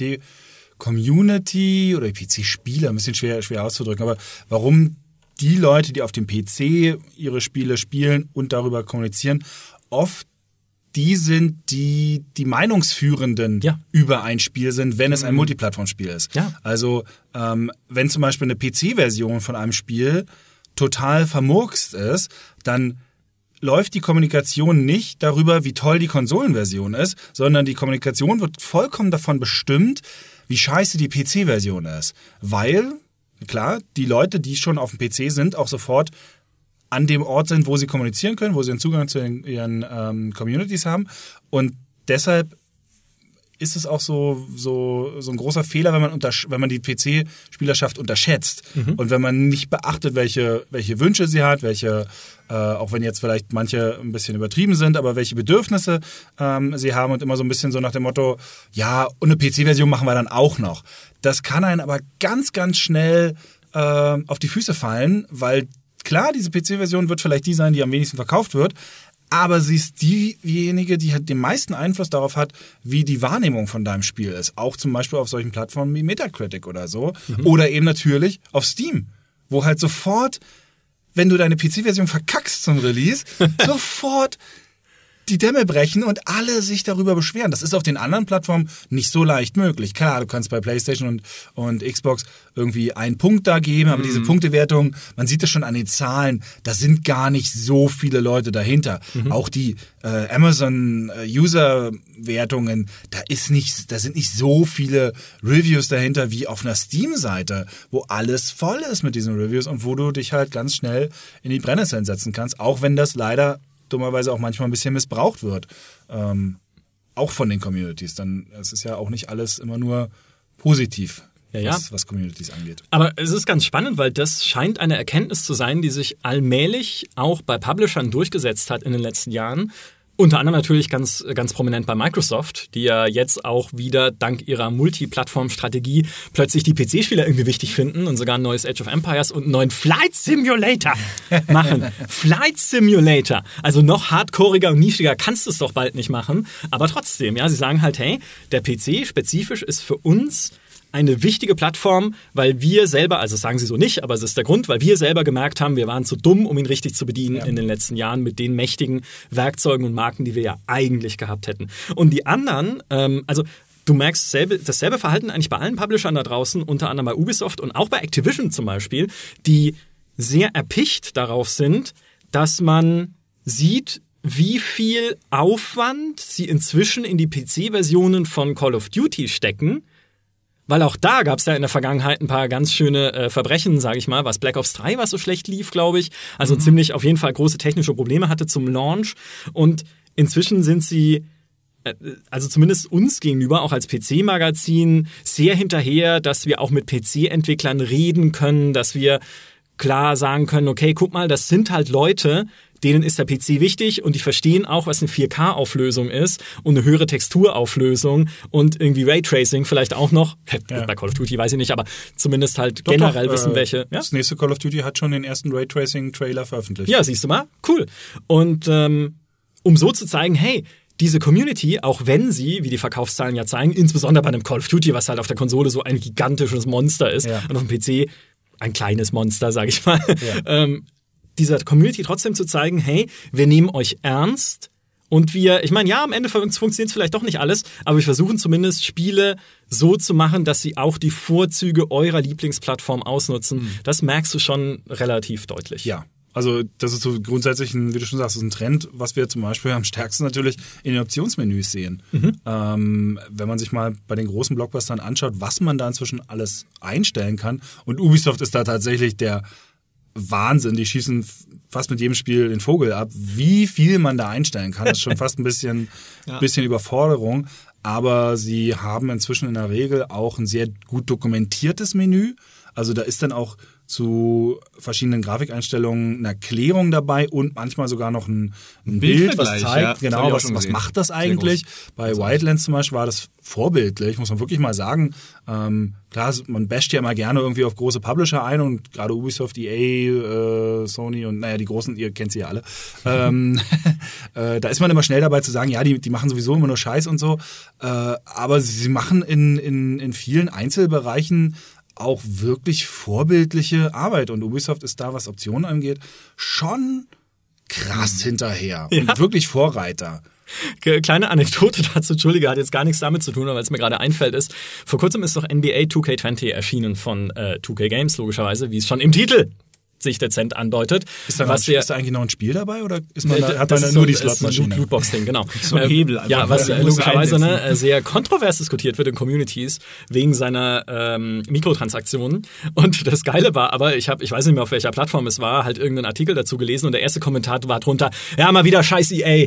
PC-Community oder die PC-Spieler, ein bisschen schwer auszudrücken, aber warum die Leute, die auf dem PC ihre Spiele spielen und darüber kommunizieren, oft die sind, die Meinungsführenden über ein Spiel sind, wenn es ein Multiplattformspiel ist. Ja. Also wenn zum Beispiel eine PC-Version von einem Spiel total vermurkst ist, dann läuft die Kommunikation nicht darüber, wie toll die Konsolenversion ist, sondern die Kommunikation wird vollkommen davon bestimmt, wie scheiße die PC-Version ist. Weil, klar, die Leute, die schon auf dem PC sind, auch sofort an dem Ort sind, wo sie kommunizieren können, wo sie einen Zugang zu ihren Communities haben. Und deshalb ist es auch so ein großer Fehler, wenn man die PC-Spielerschaft unterschätzt. Und wenn man nicht beachtet, welche Wünsche sie hat, auch wenn jetzt vielleicht manche ein bisschen übertrieben sind, aber welche Bedürfnisse sie haben und immer so ein bisschen so nach dem Motto, ja, und eine PC-Version machen wir dann auch noch. Das kann einen aber ganz, ganz schnell auf die Füße fallen, weil klar, diese PC-Version wird vielleicht die sein, die am wenigsten verkauft wird, aber sie ist diejenige, die halt den meisten Einfluss darauf hat, wie die Wahrnehmung von deinem Spiel ist. Auch zum Beispiel auf solchen Plattformen wie Metacritic oder so. Oder eben natürlich auf Steam, wo halt sofort, wenn du deine PC-Version verkackst zum Release, sofort die Dämme brechen und alle sich darüber beschweren. Das ist auf den anderen Plattformen nicht so leicht möglich. Klar, du kannst bei PlayStation und Xbox irgendwie einen Punkt da geben, aber diese Punktewertung, man sieht das schon an den Zahlen, da sind gar nicht so viele Leute dahinter. Auch die Amazon-User-Wertungen, da sind nicht so viele Reviews dahinter wie auf einer Steam-Seite, wo alles voll ist mit diesen Reviews und wo du dich halt ganz schnell in die Brennnesseln setzen kannst, auch wenn das leider dummerweise auch manchmal ein bisschen missbraucht wird. Auch von den Communities. Dann es ist ja auch nicht alles immer nur positiv, was Communities angeht. Aber es ist ganz spannend, weil das scheint eine Erkenntnis zu sein, die sich allmählich auch bei Publishern durchgesetzt hat in den letzten Jahren. Unter anderem natürlich ganz, ganz prominent bei Microsoft, die ja jetzt auch wieder dank ihrer Multiplattform-Strategie plötzlich die PC-Spieler irgendwie wichtig finden und sogar ein neues Age of Empires und einen neuen Flight Simulator machen. Flight Simulator. Also noch hardcoreiger und nischiger kannst du es doch bald nicht machen. Aber trotzdem, ja, sie sagen halt, hey, der PC spezifisch ist für uns eine wichtige Plattform, weil wir selber, also das sagen sie so nicht, aber es ist der Grund, weil wir selber gemerkt haben, wir waren zu dumm, um ihn richtig zu bedienen in den letzten Jahren mit den mächtigen Werkzeugen und Marken, die wir ja eigentlich gehabt hätten. Und die anderen, also du merkst dasselbe Verhalten eigentlich bei allen Publishern da draußen, unter anderem bei Ubisoft und auch bei Activision zum Beispiel, die sehr erpicht darauf sind, dass man sieht, wie viel Aufwand sie inzwischen in die PC-Versionen von Call of Duty stecken. Weil auch da gab es ja in der Vergangenheit ein paar ganz schöne Verbrechen, sage ich mal, was Black Ops 3, was so schlecht lief, glaube ich. Also ziemlich auf jeden Fall große technische Probleme hatte zum Launch. Und inzwischen sind sie, also zumindest uns gegenüber, auch als PC-Magazin, sehr hinterher, dass wir auch mit PC-Entwicklern reden können, dass wir klar sagen können, okay, guck mal, das sind halt Leute, denen ist der PC wichtig und die verstehen auch, was eine 4K-Auflösung ist und eine höhere Texturauflösung und irgendwie Raytracing vielleicht auch noch. Ja. Bei Call of Duty weiß ich nicht, aber zumindest halt generell wissen welche. Ja? Das nächste Call of Duty hat schon den ersten Raytracing-Trailer veröffentlicht. Ja, siehst du mal? Cool. Und um so zu zeigen, hey, diese Community, auch wenn sie, wie die Verkaufszahlen ja zeigen, insbesondere bei einem Call of Duty, was halt auf der Konsole so ein gigantisches Monster ist und auf dem PC ein kleines Monster, sag ich mal, dieser Community trotzdem zu zeigen, hey, wir nehmen euch ernst und ich meine, ja, am Ende funktioniert es vielleicht doch nicht alles, aber wir versuchen zumindest Spiele so zu machen, dass sie auch die Vorzüge eurer Lieblingsplattform ausnutzen. Das merkst du schon relativ deutlich. Ja. Also das ist so grundsätzlich, wie du schon sagst, ist ein Trend, was wir zum Beispiel am stärksten natürlich in den Optionsmenüs sehen. Wenn man sich mal bei den großen Blockbustern anschaut, was man da inzwischen alles einstellen kann. Und Ubisoft ist da tatsächlich der Wahnsinn. Die schießen fast mit jedem Spiel den Vogel ab. Wie viel man da einstellen kann, ist schon fast ein bisschen Überforderung. aber sie haben inzwischen in der Regel auch ein sehr gut dokumentiertes Menü. Also da ist dann auch zu verschiedenen Grafikeinstellungen eine Erklärung dabei und manchmal sogar noch ein Bild, was zeigt, genau, was macht das eigentlich. Bei Wildlands zum Beispiel war das vorbildlich, muss man wirklich mal sagen. Klar, man basht ja immer gerne irgendwie auf große Publisher ein und gerade Ubisoft, EA, Sony und naja, die großen, ihr kennt sie ja alle. Da ist man immer schnell dabei zu sagen, ja, die machen sowieso immer nur Scheiß und so. Aber sie machen in vielen Einzelbereichen auch wirklich vorbildliche Arbeit. Und Ubisoft ist da, was Optionen angeht, schon krass hinterher. Ja. Und wirklich Vorreiter. Kleine Anekdote dazu, Entschuldige, hat jetzt gar nichts damit zu tun, aber weil es mir gerade einfällt ist, vor kurzem ist doch NBA 2K20 erschienen von 2K Games, logischerweise, wie es schon im Titel sich dezent andeutet. Ist da eigentlich noch ein Spiel dabei oder hat man nur die Slotmaschine? Das ist ein Lootbox-Ding, genau. So ein Hebel einfach. Ja, was logischerweise sehr kontrovers diskutiert wird in Communities wegen seiner Mikrotransaktionen. Und das Geile war aber, ich weiß nicht mehr, auf welcher Plattform es war, halt irgendeinen Artikel dazu gelesen und der erste Kommentar war drunter, ja, mal wieder scheiß EA.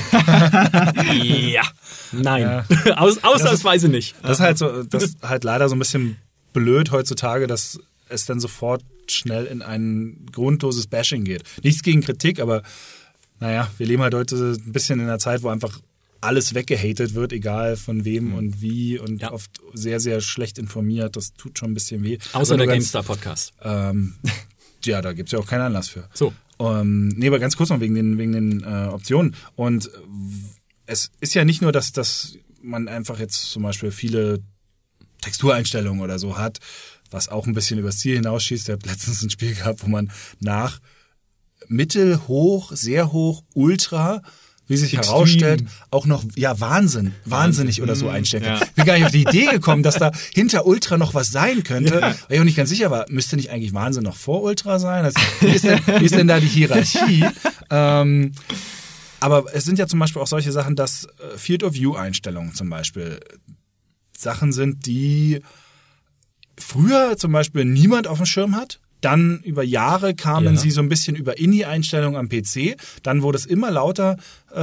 Ja. Nein. Ja. Ausnahmsweise nicht. Das ist halt leider so ein bisschen blöd heutzutage, dass es dann sofort schnell in ein grundloses Bashing geht. Nichts gegen Kritik, aber naja, wir leben halt heute ein bisschen in einer Zeit, wo einfach alles weggehatet wird, egal von wem und wie und oft sehr, sehr schlecht informiert. Das tut schon ein bisschen weh. Außer der GameStar-Podcast. Ja, da gibt es ja auch keinen Anlass für. So. Aber ganz kurz noch wegen den Optionen. Und es ist ja nicht nur, dass man einfach jetzt zum Beispiel viele Textureinstellungen oder so hat, was auch ein bisschen übers Ziel hinausschießt. Ich habe letztens ein Spiel gehabt, wo man nach mittel, hoch, sehr hoch, ultra, wie sich herausstellt, auch noch, wahnsinnig oder so einstellen kann. Ich bin gar nicht auf die Idee gekommen, dass da hinter Ultra noch was sein könnte, weil ich auch nicht ganz sicher war, müsste nicht eigentlich Wahnsinn noch vor Ultra sein? Also, wie ist denn da die Hierarchie? Aber es sind ja zum Beispiel auch solche Sachen, dass Field-of-View-Einstellungen zum Beispiel Sachen sind, die früher zum Beispiel niemand auf dem Schirm hat. Dann über Jahre kamen sie so ein bisschen über INI-Einstellungen am PC. Dann wurde es immer lauter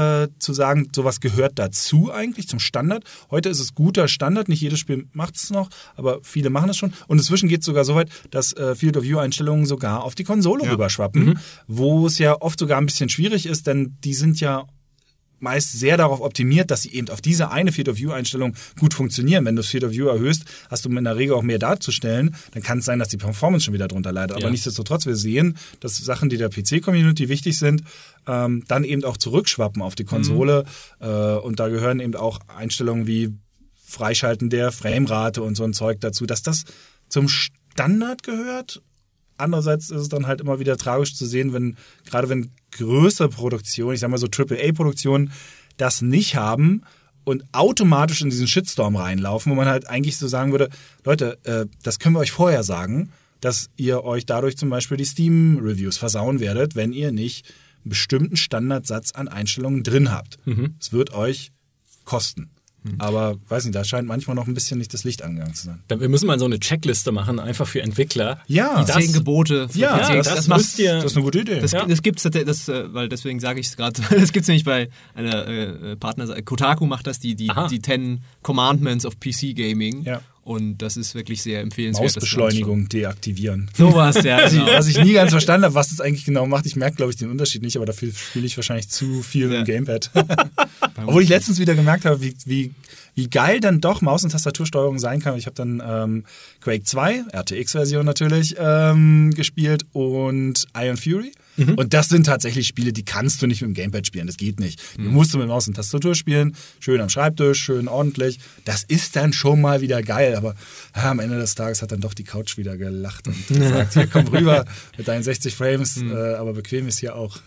zu sagen, sowas gehört dazu eigentlich zum Standard. Heute ist es guter Standard. Nicht jedes Spiel macht es noch, aber viele machen es schon. Und inzwischen geht es sogar so weit, dass Field-of-View-Einstellungen sogar auf die Konsole rüberschwappen, wo es ja oft sogar ein bisschen schwierig ist, denn die sind ja meist sehr darauf optimiert, dass sie eben auf diese eine Field-of-View-Einstellung gut funktionieren. Wenn du das Field-of-View erhöhst, hast du in der Regel auch mehr darzustellen. Dann kann es sein, dass die Performance schon wieder drunter leidet. Aber nichtsdestotrotz, wir sehen, dass Sachen, die der PC-Community wichtig sind, dann eben auch zurückschwappen auf die Konsole. Und da gehören eben auch Einstellungen wie Freischalten der Framerate und so ein Zeug dazu, dass das zum Standard gehört. Andererseits ist es dann halt immer wieder tragisch zu sehen, gerade wenn größere Produktionen, ich sag mal so AAA-Produktionen, das nicht haben und automatisch in diesen Shitstorm reinlaufen, wo man halt eigentlich so sagen würde, Leute, das können wir euch vorher sagen, dass ihr euch dadurch zum Beispiel die Steam-Reviews versauen werdet, wenn ihr nicht einen bestimmten Standardsatz an Einstellungen drin habt. Es wird euch kosten. Aber, weiß nicht, da scheint manchmal noch ein bisschen nicht das Licht angegangen zu sein. Wir müssen mal so eine Checkliste machen, einfach für Entwickler. Ja, 10 Gebote. Das ist eine gute Idee. Das gibt's, weil deswegen sage ich es gerade, das gibt es nämlich bei einer Partnerseite. Kotaku macht das, die 10 Commandments of PC Gaming. Ja. Und das ist wirklich sehr empfehlenswert. Mausbeschleunigung deaktivieren. Sowas, ja. Genau. Was ich nie ganz verstanden habe, was das eigentlich genau macht. Ich merke, glaube ich, den Unterschied nicht, aber dafür spiele ich wahrscheinlich zu viel mit dem Gamepad. Obwohl ich letztens wieder gemerkt habe, wie geil dann doch Maus- und Tastatursteuerung sein kann. Ich habe dann Quake 2, RTX-Version natürlich, gespielt und Iron Fury. Und das sind tatsächlich Spiele, die kannst du nicht mit dem Gamepad spielen. Das geht nicht. Du musst mit Maus und Tastatur spielen, schön am Schreibtisch, schön ordentlich. Das ist dann schon mal wieder geil. Aber am Ende des Tages hat dann doch die Couch wieder gelacht und gesagt, hier komm rüber mit deinen 60 Frames, aber bequem ist hier auch.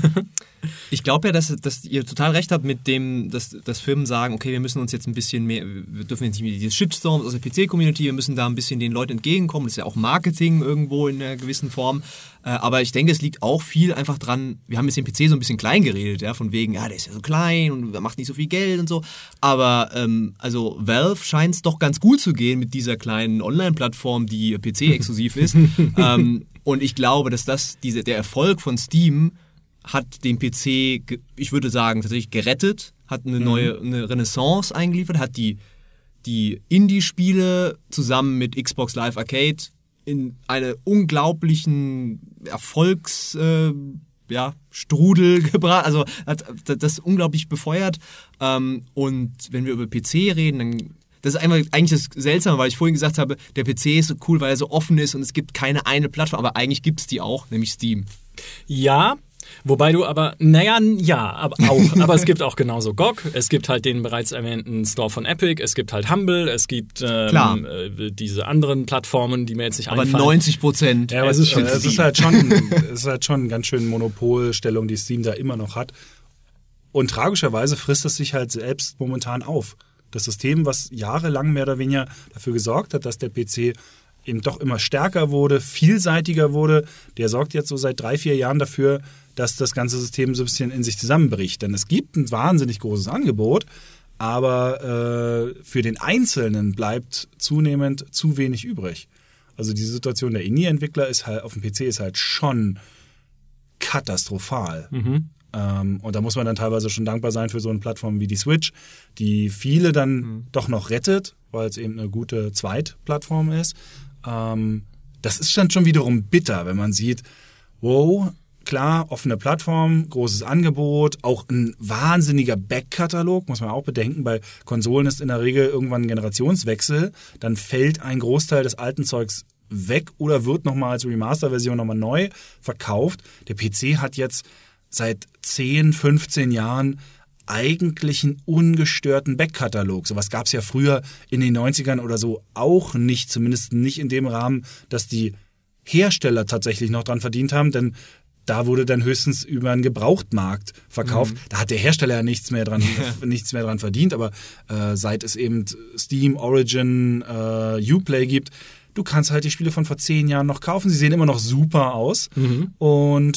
Ich glaube ja, dass ihr total recht habt mit dem, dass Firmen sagen, okay, wir müssen uns jetzt ein bisschen mehr, wir dürfen jetzt nicht mehr diese Shitstorms aus der PC-Community, wir müssen da ein bisschen den Leuten entgegenkommen. Das ist ja auch Marketing irgendwo in einer gewissen Form. Aber ich denke, es liegt auch viel einfach dran, wir haben jetzt den PC so ein bisschen klein geredet, ja, von wegen, ja, der ist ja so klein und macht nicht so viel Geld und so. Aber also Valve scheint es doch ganz gut zu gehen mit dieser kleinen Online-Plattform, die PC-exklusiv ist. Und ich glaube, dass der Erfolg von Steam hat den PC, ich würde sagen, tatsächlich gerettet, hat eine Renaissance eingeliefert, hat die Indie-Spiele zusammen mit Xbox Live Arcade in einen unglaublichen Strudel gebracht, also hat das unglaublich befeuert. Und wenn wir über PC reden, dann das ist eigentlich das Seltsame, weil ich vorhin gesagt habe, der PC ist so cool, weil er so offen ist und es gibt keine eine Plattform, aber eigentlich gibt es die auch, nämlich Steam. Ja, wobei du aber, aber es gibt auch genauso GOG, es gibt halt den bereits erwähnten Store von Epic, es gibt halt Humble, es gibt diese anderen Plattformen, die mir jetzt nicht einfallen. Aber 90%. Ja, aber es ist halt schon eine ganz schön Monopolstellung, die Steam da immer noch hat. Und tragischerweise frisst es sich halt selbst momentan auf. Das System, was jahrelang mehr oder weniger dafür gesorgt hat, dass der PC eben doch immer stärker wurde, vielseitiger wurde, der sorgt jetzt so seit 3-4 Jahren dafür, dass das ganze System so ein bisschen in sich zusammenbricht. Denn es gibt ein wahnsinnig großes Angebot, aber für den Einzelnen bleibt zunehmend zu wenig übrig. Also die Situation der Indie-Entwickler ist halt auf dem PC ist halt schon katastrophal. Und da muss man dann teilweise schon dankbar sein für so eine Plattform wie die Switch, die viele dann doch noch rettet, weil es eben eine gute Zweitplattform ist. Das ist dann schon wiederum bitter, wenn man sieht, wow, klar, offene Plattform, großes Angebot, auch ein wahnsinniger Backkatalog, muss man auch bedenken. Bei Konsolen ist in der Regel irgendwann ein Generationswechsel, dann fällt ein Großteil des alten Zeugs weg oder wird nochmal als Remaster-Version nochmal neu verkauft. Der PC hat jetzt seit 10, 15 Jahren eigentlich einen ungestörten Backkatalog. Sowas gab es ja früher in den 90ern oder so auch nicht, zumindest nicht in dem Rahmen, dass die Hersteller tatsächlich noch dran verdient haben, denn da wurde dann höchstens über einen Gebrauchtmarkt verkauft. Da hat der Hersteller ja nichts mehr dran verdient, aber seit es eben Steam, Origin, Uplay gibt, du kannst halt die Spiele von vor 10 Jahren noch kaufen. Sie sehen immer noch super aus. Und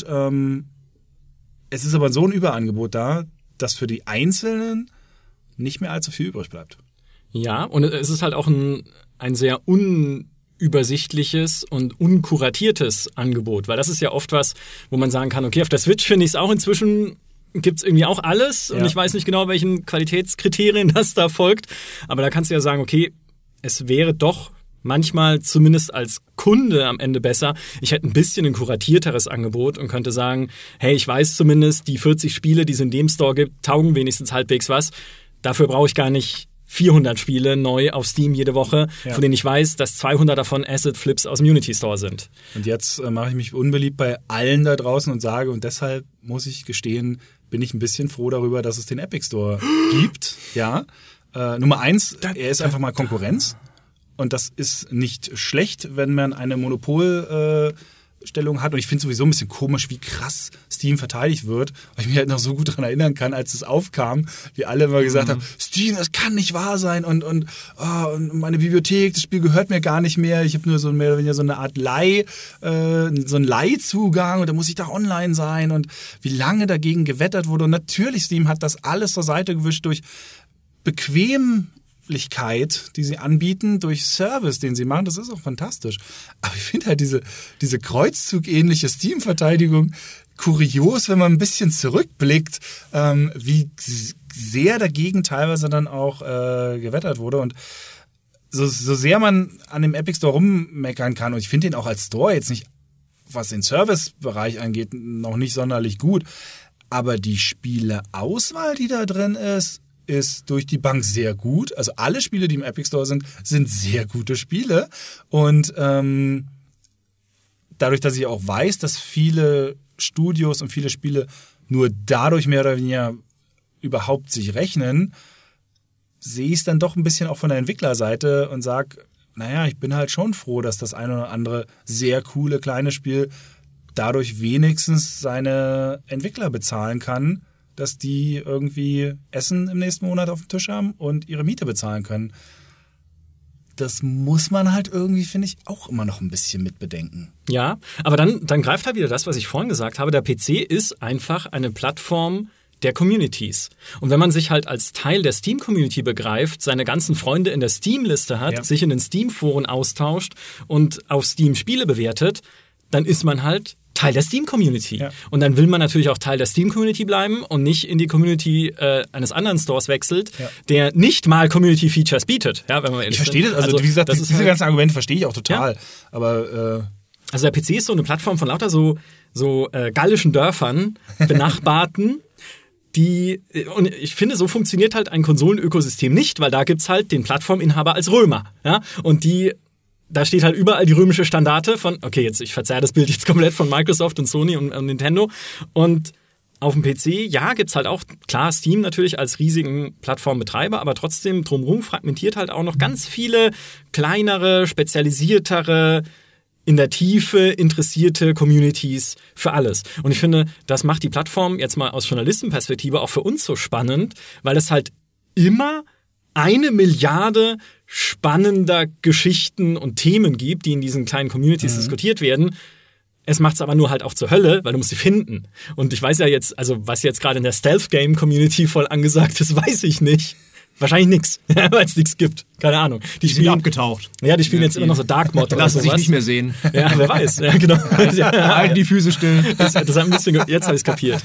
es ist aber so ein Überangebot da, dass für die Einzelnen nicht mehr allzu viel übrig bleibt. Ja, und es ist halt auch ein sehr unübersichtliches und unkuratiertes Angebot, weil das ist ja oft was, wo man sagen kann, okay, auf der Switch finde ich es auch inzwischen, gibt es irgendwie auch alles und ich weiß nicht genau, welchen Qualitätskriterien das da folgt, aber da kannst du ja sagen, okay, es wäre doch manchmal zumindest als Kunde am Ende besser. Ich hätte ein bisschen ein kuratierteres Angebot und könnte sagen, hey, ich weiß zumindest, die 40 Spiele, die es in dem Store gibt, taugen wenigstens halbwegs was. Dafür brauche ich gar nicht 400 Spiele neu auf Steam jede Woche, von denen ich weiß, dass 200 davon Asset-Flips aus dem Unity Store sind. Und jetzt mache ich mich unbeliebt bei allen da draußen und sage, und deshalb muss ich gestehen, bin ich ein bisschen froh darüber, dass es den Epic Store gibt. Ja. Nummer 1, er ist einfach mal Konkurrenz. Und das ist nicht schlecht, wenn man eine Monopolstellung hat. Und ich finde sowieso ein bisschen komisch, wie krass Steam verteidigt wird. Weil ich mich halt noch so gut daran erinnern kann, als es aufkam, wie alle immer gesagt haben, Steam, das kann nicht wahr sein. Und meine Bibliothek, das Spiel gehört mir gar nicht mehr. Ich habe nur so mehr oder weniger so eine Art so einen Leihzugang. Und da muss ich da online sein. Und wie lange dagegen gewettert wurde. Und natürlich, Steam hat das alles zur Seite gewischt durch Bequemlichkeit, die sie anbieten, durch Service, den sie machen, das ist auch fantastisch. Aber ich finde halt diese Kreuzzug-ähnliche Steam-Verteidigung kurios, wenn man ein bisschen zurückblickt, wie sehr dagegen teilweise dann auch gewettert wurde. Und so sehr man an dem Epic Store rummeckern kann, und ich finde den auch als Store jetzt nicht, was den Service-Bereich angeht, noch nicht sonderlich gut, aber die Spieleauswahl, die da drin ist durch die Bank sehr gut. Also alle Spiele, die im Epic Store sind sehr gute Spiele. Und dadurch, dass ich auch weiß, dass viele Studios und viele Spiele nur dadurch mehr oder weniger überhaupt sich rechnen, sehe ich es dann doch ein bisschen auch von der Entwicklerseite und sage, naja, ich bin halt schon froh, dass das eine oder andere sehr coole kleine Spiel dadurch wenigstens seine Entwickler bezahlen kann, dass die irgendwie Essen im nächsten Monat auf dem Tisch haben und ihre Miete bezahlen können. Das muss man halt irgendwie, finde ich, auch immer noch ein bisschen mit bedenken. Ja, aber dann greift halt wieder das, was ich vorhin gesagt habe. Der PC ist einfach eine Plattform der Communities. Und wenn man sich halt als Teil der Steam-Community begreift, seine ganzen Freunde in der Steam-Liste hat, sich in den Steam-Foren austauscht und auf Steam Spiele bewertet, dann ist man halt Teil der Steam-Community. Ja. Und dann will man natürlich auch Teil der Steam-Community bleiben und nicht in die Community eines anderen Stores wechselt, der nicht mal Community-Features bietet. Ja, wenn man ehrlich Ich verstehe das, also wie gesagt, diese ganzen Argumente verstehe ich auch total. Aber also der PC ist so eine Plattform von lauter so gallischen Dörfern, benachbarten, und ich finde, so funktioniert halt ein Konsolenökosystem nicht, weil da gibt's halt den Plattforminhaber als Römer. Ja? Und da steht halt überall die römische Standarte von, okay, jetzt ich verzerre das Bild jetzt komplett von Microsoft und Sony und Nintendo. Und auf dem PC, ja, gibt's halt auch, klar, Steam natürlich als riesigen Plattformbetreiber, aber trotzdem drumherum fragmentiert halt auch noch ganz viele kleinere, spezialisiertere, in der Tiefe interessierte Communities für alles. Und ich finde, das macht die Plattform jetzt mal aus Journalistenperspektive auch für uns so spannend, weil es halt immer 1 Milliarde spannender Geschichten und Themen gibt, die in diesen kleinen Communities diskutiert werden. Es macht es aber nur halt auch zur Hölle, weil du musst sie finden. Und ich weiß ja jetzt, also was jetzt gerade in der Stealth-Game-Community voll angesagt ist, weiß ich nicht. Wahrscheinlich nichts, weil es nichts gibt. Keine Ahnung. Die sind abgetaucht. Ja, die spielen jetzt immer noch so Dark Mod oder Lassen sowas. sich nicht mehr sehen. Ja, wer weiß. Ja, genau. Halten die Füße still. Das hat ein bisschen, jetzt habe ich es kapiert.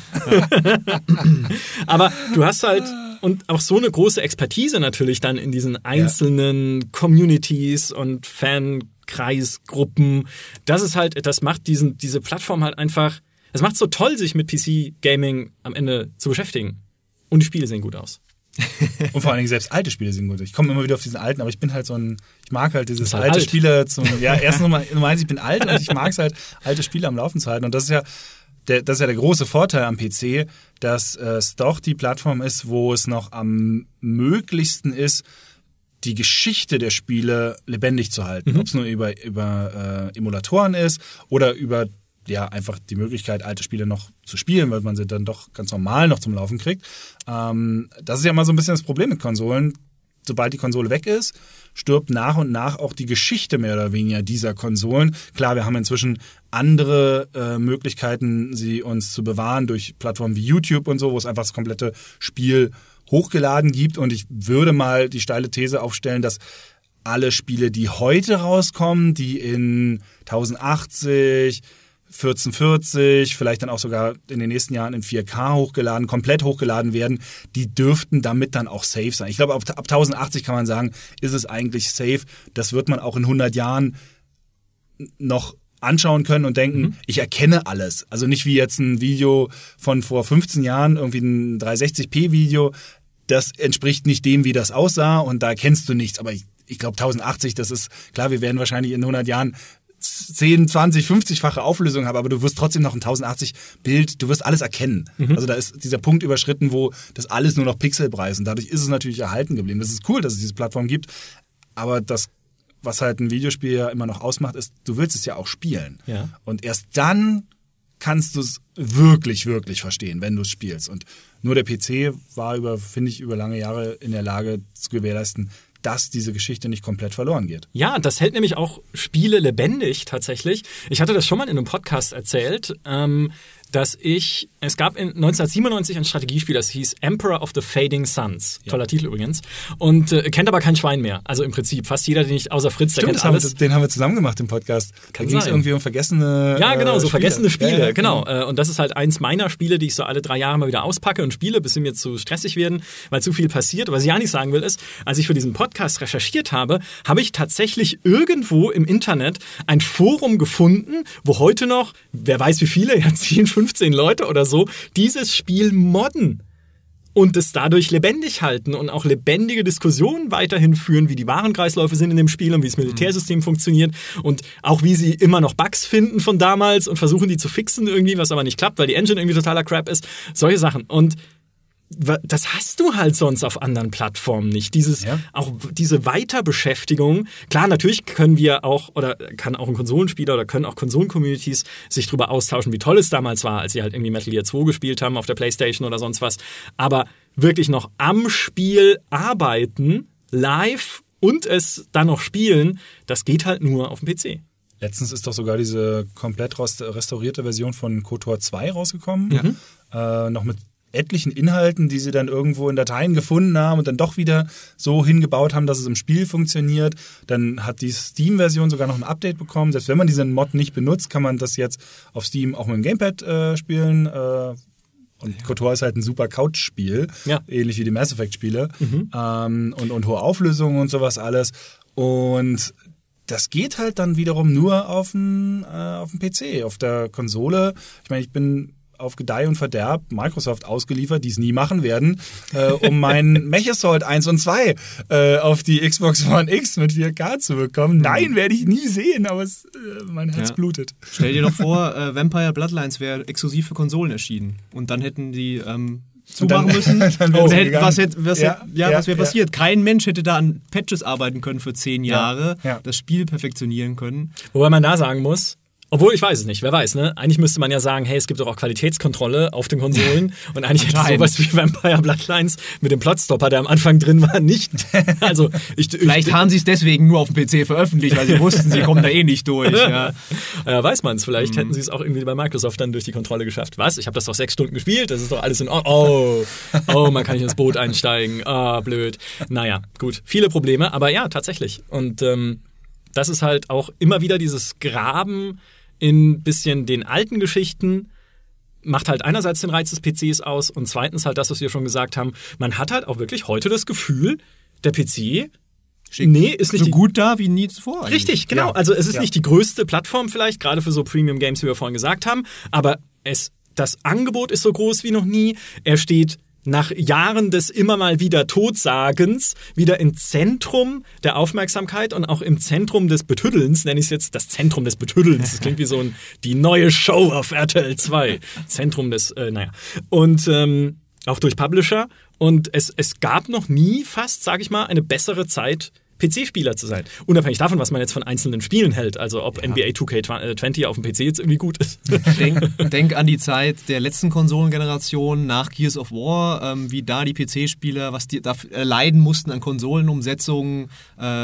Aber du hast halt und auch so eine große Expertise natürlich dann in diesen einzelnen Communities und Fankreisgruppen. Das macht diese Plattform halt einfach, es macht so toll, sich mit PC-Gaming am Ende zu beschäftigen. Und die Spiele sehen gut aus. Und vor allen Dingen selbst alte Spiele sind gut. Ich komme immer wieder auf diesen alten, aber ich bin halt ich mag halt dieses halt alte alt. Spiele erstens Nummer eins, ich bin alt und ich mag es halt, alte Spiele am Laufen zu halten. Und das ist ja der große Vorteil am PC, dass es doch die Plattform ist, wo es noch am möglichsten ist, die Geschichte der Spiele lebendig zu halten. Ob es nur über Emulatoren ist oder über einfach die Möglichkeit, alte Spiele noch zu spielen, weil man sie dann doch ganz normal noch zum Laufen kriegt. Das ist ja immer so ein bisschen das Problem mit Konsolen. Sobald die Konsole weg ist, stirbt nach und nach auch die Geschichte mehr oder weniger dieser Konsolen. Klar, wir haben inzwischen andere Möglichkeiten, sie uns zu bewahren durch Plattformen wie YouTube und so, wo es einfach das komplette Spiel hochgeladen gibt. Und ich würde mal die steile These aufstellen, dass alle Spiele, die heute rauskommen, die in 1080, 1440, vielleicht dann auch sogar in den nächsten Jahren in 4K komplett hochgeladen werden, die dürften damit dann auch safe sein. Ich glaube, ab 1080 kann man sagen, ist es eigentlich safe. Das wird man auch in 100 Jahren noch anschauen können und denken, ich erkenne alles. Also nicht wie jetzt ein Video von vor 15 Jahren, irgendwie ein 360p-Video, das entspricht nicht dem, wie das aussah und da erkennst du nichts. Aber ich glaube 1080, das ist klar, wir werden wahrscheinlich in 100 Jahren 10, 20, 50-fache Auflösung haben, aber du wirst trotzdem noch ein 1080-Bild, du wirst alles erkennen. Also da ist dieser Punkt überschritten, wo das alles nur noch Pixelbrei ist und dadurch ist es natürlich erhalten geblieben. Das ist cool, dass es diese Plattform gibt, aber das, was halt ein Videospiel ja immer noch ausmacht, ist, du willst es ja auch spielen. Ja. Und erst dann kannst du es wirklich, wirklich verstehen, wenn du es spielst. Und nur der PC war finde ich, über lange Jahre in der Lage zu gewährleisten, dass diese Geschichte nicht komplett verloren geht. Ja, das hält nämlich auch Spiele lebendig tatsächlich. Ich hatte das schon mal in einem Podcast erzählt, dass es gab in 1997 ein Strategiespiel, das hieß Emperor of the Fading Suns. Ja. Toller Titel übrigens. Und kennt aber kein Schwein mehr. Also im Prinzip fast jeder, den ich, außer Fritz, der kennt alles. Den haben wir zusammen gemacht im Podcast. Da ging es irgendwie um vergessene Ja, genau, so Spiele. vergessene Spiele, Ja, genau. Und das ist halt eins meiner Spiele, die ich so alle 3 Jahre mal wieder auspacke und spiele, bis sie mir zu stressig werden, weil zu viel passiert. Was ich ja nicht sagen will, ist, als ich für diesen Podcast recherchiert habe, habe ich tatsächlich irgendwo im Internet ein Forum gefunden, wo heute noch, wer weiß wie viele, ja 10, 15 Leute oder so, dieses Spiel modden und es dadurch lebendig halten und auch lebendige Diskussionen weiterhin führen, wie die Warenkreisläufe sind in dem Spiel und wie das Militärsystem funktioniert und auch wie sie immer noch Bugs finden von damals und versuchen die zu fixen irgendwie, was aber nicht klappt, weil die Engine irgendwie totaler Crap ist. Solche Sachen. Und das hast du halt sonst auf anderen Plattformen nicht. Auch diese Weiterbeschäftigung. Klar, natürlich können wir auch, oder kann auch ein Konsolenspieler oder können auch Konsolen-Communities sich darüber austauschen, wie toll es damals war, als sie halt irgendwie Metal Gear 2 gespielt haben auf der PlayStation oder sonst was. Aber wirklich noch am Spiel arbeiten, live und es dann noch spielen, das geht halt nur auf dem PC. Letztens ist doch sogar diese komplett restaurierte Version von KOTOR 2 rausgekommen. Ja. Noch mit etlichen Inhalten, die sie dann irgendwo in Dateien gefunden haben und dann doch wieder so hingebaut haben, dass es im Spiel funktioniert. Dann hat die Steam-Version sogar noch ein Update bekommen. Selbst wenn man diesen Mod nicht benutzt, kann man das jetzt auf Steam auch mit dem Gamepad spielen. Und KOTOR ist halt ein super Couch-Spiel, ähnlich wie die Mass Effect-Spiele. Und hohe Auflösungen und sowas alles. Und das geht halt dann wiederum nur auf dem PC, auf der Konsole. Ich meine, ich bin auf Gedeih und Verderb Microsoft ausgeliefert, die es nie machen werden, um mein Mech-Assault 1 und 2 auf die Xbox One X mit 4K zu bekommen. Nein, werde ich nie sehen, aber mein Herz blutet. Stell dir doch vor, Vampire Bloodlines wäre exklusiv für Konsolen erschienen und dann hätten die zumachen müssen. Was wäre passiert? Kein Mensch hätte da an Patches arbeiten können für 10 Jahre, das Spiel perfektionieren können. Wobei man da sagen muss, obwohl, ich weiß es nicht, wer weiß, ne? Eigentlich müsste man ja sagen, hey, es gibt doch auch Qualitätskontrolle auf den Konsolen und eigentlich hätte sowas wie Vampire Bloodlines mit dem Plotstopper, der am Anfang drin war, nicht. Also Vielleicht haben sie es deswegen nur auf dem PC veröffentlicht, weil sie wussten, sie kommen da eh nicht durch. Ja. Weiß man es, vielleicht hätten sie es auch irgendwie bei Microsoft dann durch die Kontrolle geschafft. Was? Ich habe das doch 6 Stunden gespielt, das ist doch alles in Ordnung. Oh, man kann nicht ins Boot einsteigen. Blöd. Naja, gut. Viele Probleme, aber ja, tatsächlich. Und das ist halt auch immer wieder dieses Graben in ein bisschen den alten Geschichten, macht halt einerseits den Reiz des PCs aus und zweitens halt das, was wir schon gesagt haben, man hat halt auch wirklich heute das Gefühl, der PC ist nicht so gut da wie nie zuvor. Richtig, genau. Ja. Also es ist nicht die größte Plattform vielleicht, gerade für so Premium-Games, wie wir vorhin gesagt haben, aber das Angebot ist so groß wie noch nie. Er steht nach Jahren des immer mal wieder Totsagens wieder im Zentrum der Aufmerksamkeit und auch im Zentrum des Betüddelns, nenne ich es jetzt, das Zentrum des Betüddelns. Das klingt wie so die neue Show auf RTL 2. Zentrum des, Und auch durch Publisher. Und es gab noch nie fast, sage ich mal, eine bessere Zeit, PC-Spieler zu sein. Unabhängig davon, was man jetzt von einzelnen Spielen hält. Also ob NBA 2K20 auf dem PC jetzt irgendwie gut ist. Denk an die Zeit der letzten Konsolengeneration nach Gears of War, wie da die PC-Spieler, was die da leiden mussten an Konsolenumsetzungen,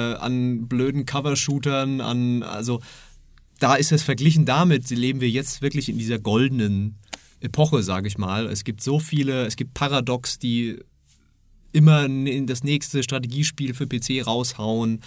an blöden Cover-Shootern, also da ist es verglichen damit, leben wir jetzt wirklich in dieser goldenen Epoche, sage ich mal. Es gibt Paradox, die immer in das nächste Strategiespiel für PC raushauen.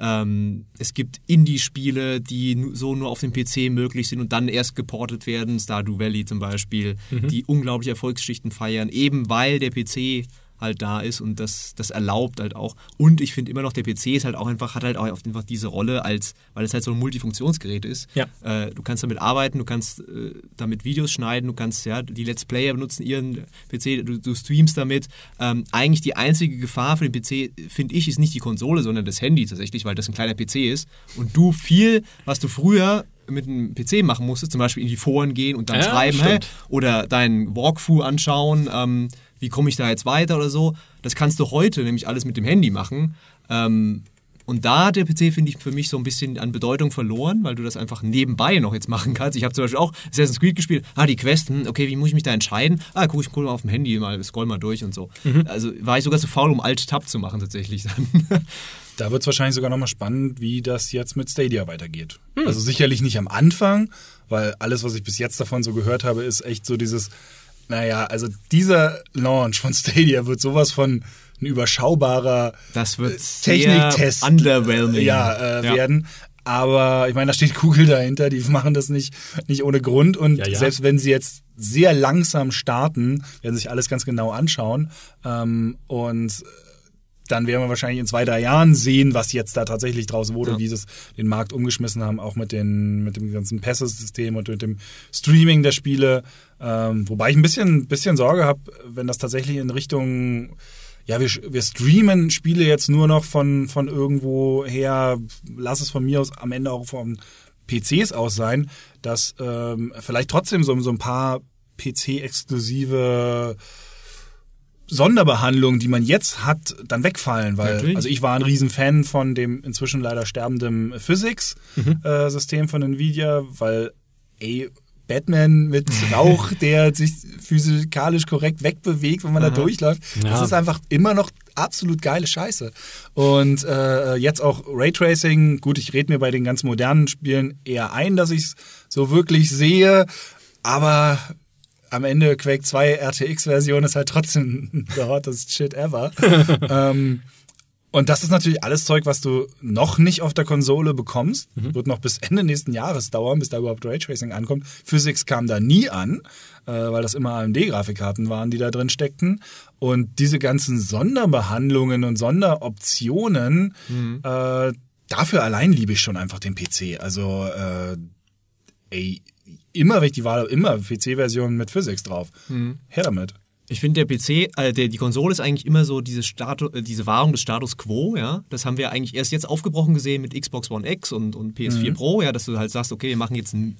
Es gibt Indie-Spiele, die so nur auf dem PC möglich sind und dann erst geportet werden. Stardew Valley zum Beispiel, die unglaubliche Erfolgsgeschichten feiern, eben weil der PC halt da ist und das erlaubt halt auch. Und ich finde immer noch, der PC ist halt auch hat halt auch einfach diese Rolle, weil es halt so ein Multifunktionsgerät ist. Ja. Du kannst damit arbeiten, du kannst damit Videos schneiden, du kannst, die Let's Player benutzen ihren PC, du streamst damit. Eigentlich die einzige Gefahr für den PC, finde ich, ist nicht die Konsole, sondern das Handy tatsächlich, weil das ein kleiner PC ist und du viel, was du früher mit einem PC machen musstest, zum Beispiel in die Foren gehen und dann schreiben, oder deinen Walkthrough anschauen, wie komme ich da jetzt weiter oder so. Das kannst du heute nämlich alles mit dem Handy machen. Und da hat der PC, finde ich, für mich so ein bisschen an Bedeutung verloren, weil du das einfach nebenbei noch jetzt machen kannst. Ich habe zum Beispiel auch Assassin's Creed gespielt. Die Quest, okay, wie muss ich mich da entscheiden? Guck ich mal auf dem Handy, scroll mal durch und so. Also war ich sogar so faul, um Alt-Tab zu machen tatsächlich dann. Da wird es wahrscheinlich sogar nochmal spannend, wie das jetzt mit Stadia weitergeht. Also sicherlich nicht am Anfang, weil alles, was ich bis jetzt davon so gehört habe, ist echt so dieses, also dieser Launch von Stadia wird sowas von ein überschaubarer Techniktest underwhelming werden. Aber ich meine, da steht Google dahinter, die machen das nicht ohne Grund. Und selbst wenn sie jetzt sehr langsam starten, werden sich alles ganz genau anschauen. Und dann werden wir wahrscheinlich in 2-3 Jahren sehen, was jetzt da tatsächlich draus wurde, wie sie es den Markt umgeschmissen haben, auch mit dem ganzen Passes-System und mit dem Streaming der Spiele. Wobei ich ein bisschen Sorge habe, wenn das tatsächlich in Richtung, wir streamen Spiele jetzt nur noch von irgendwo her, lass es von mir aus am Ende auch von PCs aus sein, dass vielleicht trotzdem so ein paar PC-exklusive Sonderbehandlungen, die man jetzt hat, dann wegfallen, weil also ich war ein Riesenfan von dem inzwischen leider sterbenden Physics-System von Nvidia, weil Batman mit Rauch, der sich physikalisch korrekt wegbewegt, wenn man da durchläuft, das ist einfach immer noch absolut geile Scheiße. Und jetzt auch Raytracing, gut, ich rede mir bei den ganz modernen Spielen eher ein, dass ich es so wirklich sehe, aber am Ende Quake 2 RTX-Version ist halt trotzdem the hottest shit ever. Und das ist natürlich alles Zeug, was du noch nicht auf der Konsole bekommst. Wird noch bis Ende nächsten Jahres dauern, bis da überhaupt Raytracing ankommt. Physics kam da nie an, weil das immer AMD-Grafikkarten waren, die da drin steckten. Und diese ganzen Sonderbehandlungen und Sonderoptionen, dafür allein liebe ich schon einfach den PC. Also, immer, wenn ich die Wahl habe, immer PC-Version mit Physics drauf. Her damit. Ich finde, der PC, die Konsole ist eigentlich immer so diese Wahrung des Status Quo, ja. Das haben wir eigentlich erst jetzt aufgebrochen gesehen mit Xbox One X und PS4 Pro, ja, dass du halt sagst, okay, wir machen jetzt ein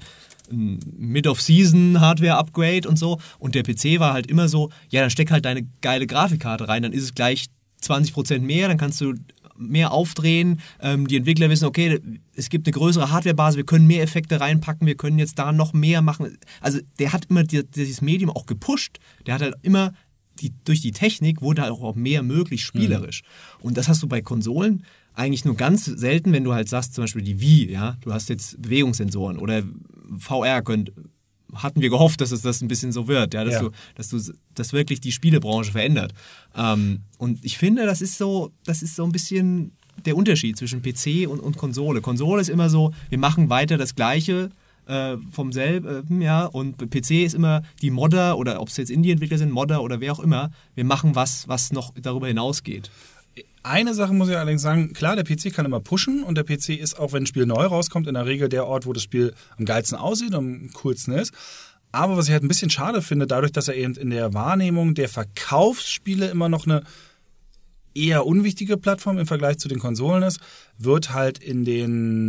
Mid-of-Season-Hardware-Upgrade und so. Und der PC war halt immer so, ja, dann steck halt deine geile Grafikkarte rein, dann ist es gleich 20% mehr, dann kannst du mehr aufdrehen. Die Entwickler wissen, okay, es gibt eine größere Hardwarebasis, wir können mehr Effekte reinpacken, wir können jetzt da noch mehr machen. Also der hat immer dieses Medium auch gepusht. Der hat halt immer, durch die Technik wurde halt auch mehr möglich spielerisch. Und das hast du bei Konsolen eigentlich nur ganz selten, wenn du halt sagst, zum Beispiel die Wii, ja, du hast jetzt Bewegungssensoren oder VR hatten wir gehofft, dass es das ein bisschen so wird, ja, dass wirklich die Spielebranche verändert. Und ich finde, das ist so ein bisschen der Unterschied zwischen PC und Konsole. Konsole ist immer so, wir machen weiter das Gleiche vom selben, ja, und PC ist immer die Modder, oder ob es jetzt Indie-Entwickler sind, Modder oder wer auch immer, wir machen was noch darüber hinausgeht. Eine Sache muss ich allerdings sagen, klar, der PC kann immer pushen und der PC ist, auch wenn ein Spiel neu rauskommt, in der Regel der Ort, wo das Spiel am geilsten aussieht und am coolsten ist. Aber was ich halt ein bisschen schade finde, dadurch, dass er eben in der Wahrnehmung der Verkaufsspiele immer noch eine eher unwichtige Plattform im Vergleich zu den Konsolen ist, wird halt in die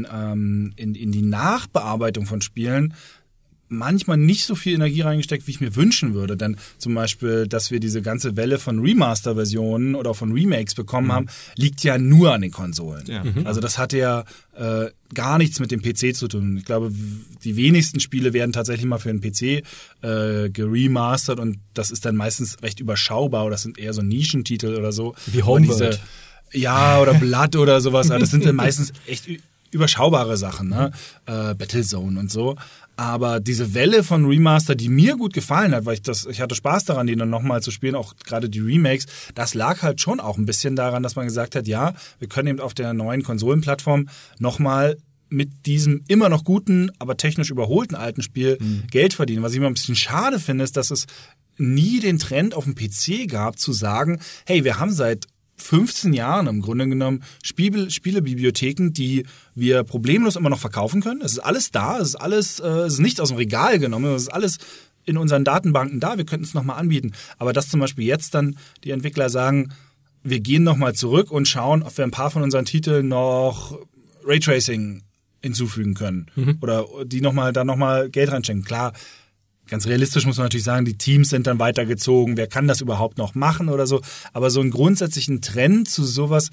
Nachbearbeitung von Spielen manchmal nicht so viel Energie reingesteckt, wie ich mir wünschen würde. Denn zum Beispiel, dass wir diese ganze Welle von Remaster-Versionen oder von Remakes bekommen haben, liegt ja nur an den Konsolen. Ja. Also das hatte ja gar nichts mit dem PC zu tun. Ich glaube, die wenigsten Spiele werden tatsächlich mal für den PC geremastert und das ist dann meistens recht überschaubar oder das sind eher so Nischentitel oder so. Wie Homeworld. Ja, oder Blood oder sowas. Das sind dann meistens echt überschaubare Sachen, ne? Battlezone und so. Aber diese Welle von Remaster, die mir gut gefallen hat, weil ich hatte Spaß daran, die dann nochmal zu spielen, auch gerade die Remakes, das lag halt schon auch ein bisschen daran, dass man gesagt hat, ja, wir können eben auf der neuen Konsolenplattform nochmal mit diesem immer noch guten, aber technisch überholten alten Spiel Geld verdienen. Was ich immer ein bisschen schade finde, ist, dass es nie den Trend auf dem PC gab, zu sagen, hey, wir haben seit 15 Jahren im Grunde genommen Spielebibliotheken, die wir problemlos immer noch verkaufen können. Es ist alles da, es ist nicht aus dem Regal genommen, es ist alles in unseren Datenbanken da, wir könnten es nochmal anbieten. Aber dass zum Beispiel jetzt dann die Entwickler sagen, wir gehen nochmal zurück und schauen, ob wir ein paar von unseren Titeln noch Raytracing hinzufügen können oder die nochmal Geld reinstecken. Klar, ganz realistisch muss man natürlich sagen, die Teams sind dann weitergezogen, wer kann das überhaupt noch machen oder so. Aber so einen grundsätzlichen Trend zu sowas,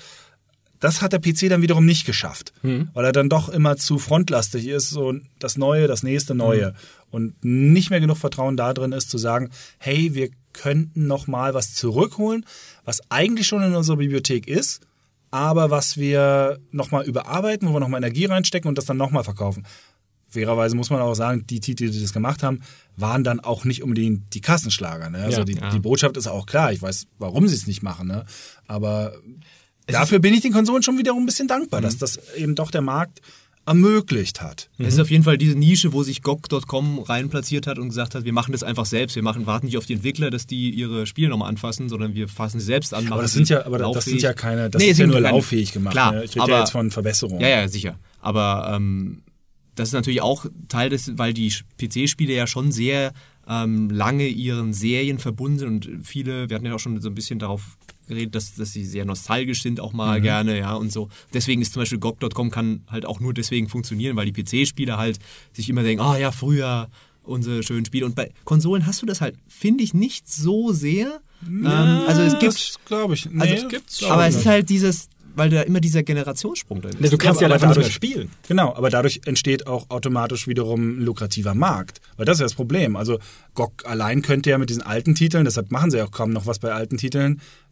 das hat der PC dann wiederum nicht geschafft. Weil er dann doch immer zu frontlastig ist, so das Neue, das nächste Neue. Und nicht mehr genug Vertrauen da drin ist, zu sagen, hey, wir könnten noch mal was zurückholen, was eigentlich schon in unserer Bibliothek ist, aber was wir noch mal überarbeiten, wo wir noch mal Energie reinstecken und das dann noch mal verkaufen. Fairerweise muss man auch sagen, die Titel, die das gemacht haben, waren dann auch nicht unbedingt die Kassenschlager. Ne? Also die Botschaft ist auch klar. Ich weiß, warum sie es nicht machen. Ne? Aber dafür bin ich den Konsolen schon wiederum ein bisschen dankbar, dass das eben doch der Markt ermöglicht hat. Es ist auf jeden Fall diese Nische, wo sich GOG.com reinplatziert hat und gesagt hat, wir machen das einfach selbst. Wir warten nicht auf die Entwickler, dass die ihre Spiele nochmal anfassen, sondern wir fassen sie selbst an. Aber das sind ja keine, das ist ja nur lauffähig gemacht. Klar, ne? Ich rede ja jetzt von Verbesserungen. Ja, sicher. Aber das ist natürlich auch Teil des, weil die PC-Spiele ja schon sehr lange ihren Serien verbunden sind und viele, wir hatten ja auch schon so ein bisschen darauf geredet, dass sie sehr nostalgisch sind auch mal gerne, ja, und so. Deswegen ist zum Beispiel GOG.com kann halt auch nur deswegen funktionieren, weil die PC-Spieler halt sich immer denken, ja, früher unsere schönen Spiele. Und bei Konsolen hast du das halt, finde ich, nicht so sehr. Also es gibt, das glaube ich, das gibt's, aber es ist halt dieses, weil da immer dieser Generationssprung drin ist. Du kannst ja einfach nicht mehr spielen. Genau, aber dadurch entsteht auch automatisch wiederum ein lukrativer Markt. Weil das ist ja das Problem. Also GOG allein könnte ja mit diesen alten Titeln, deshalb machen sie auch kaum noch was bei alten Titeln,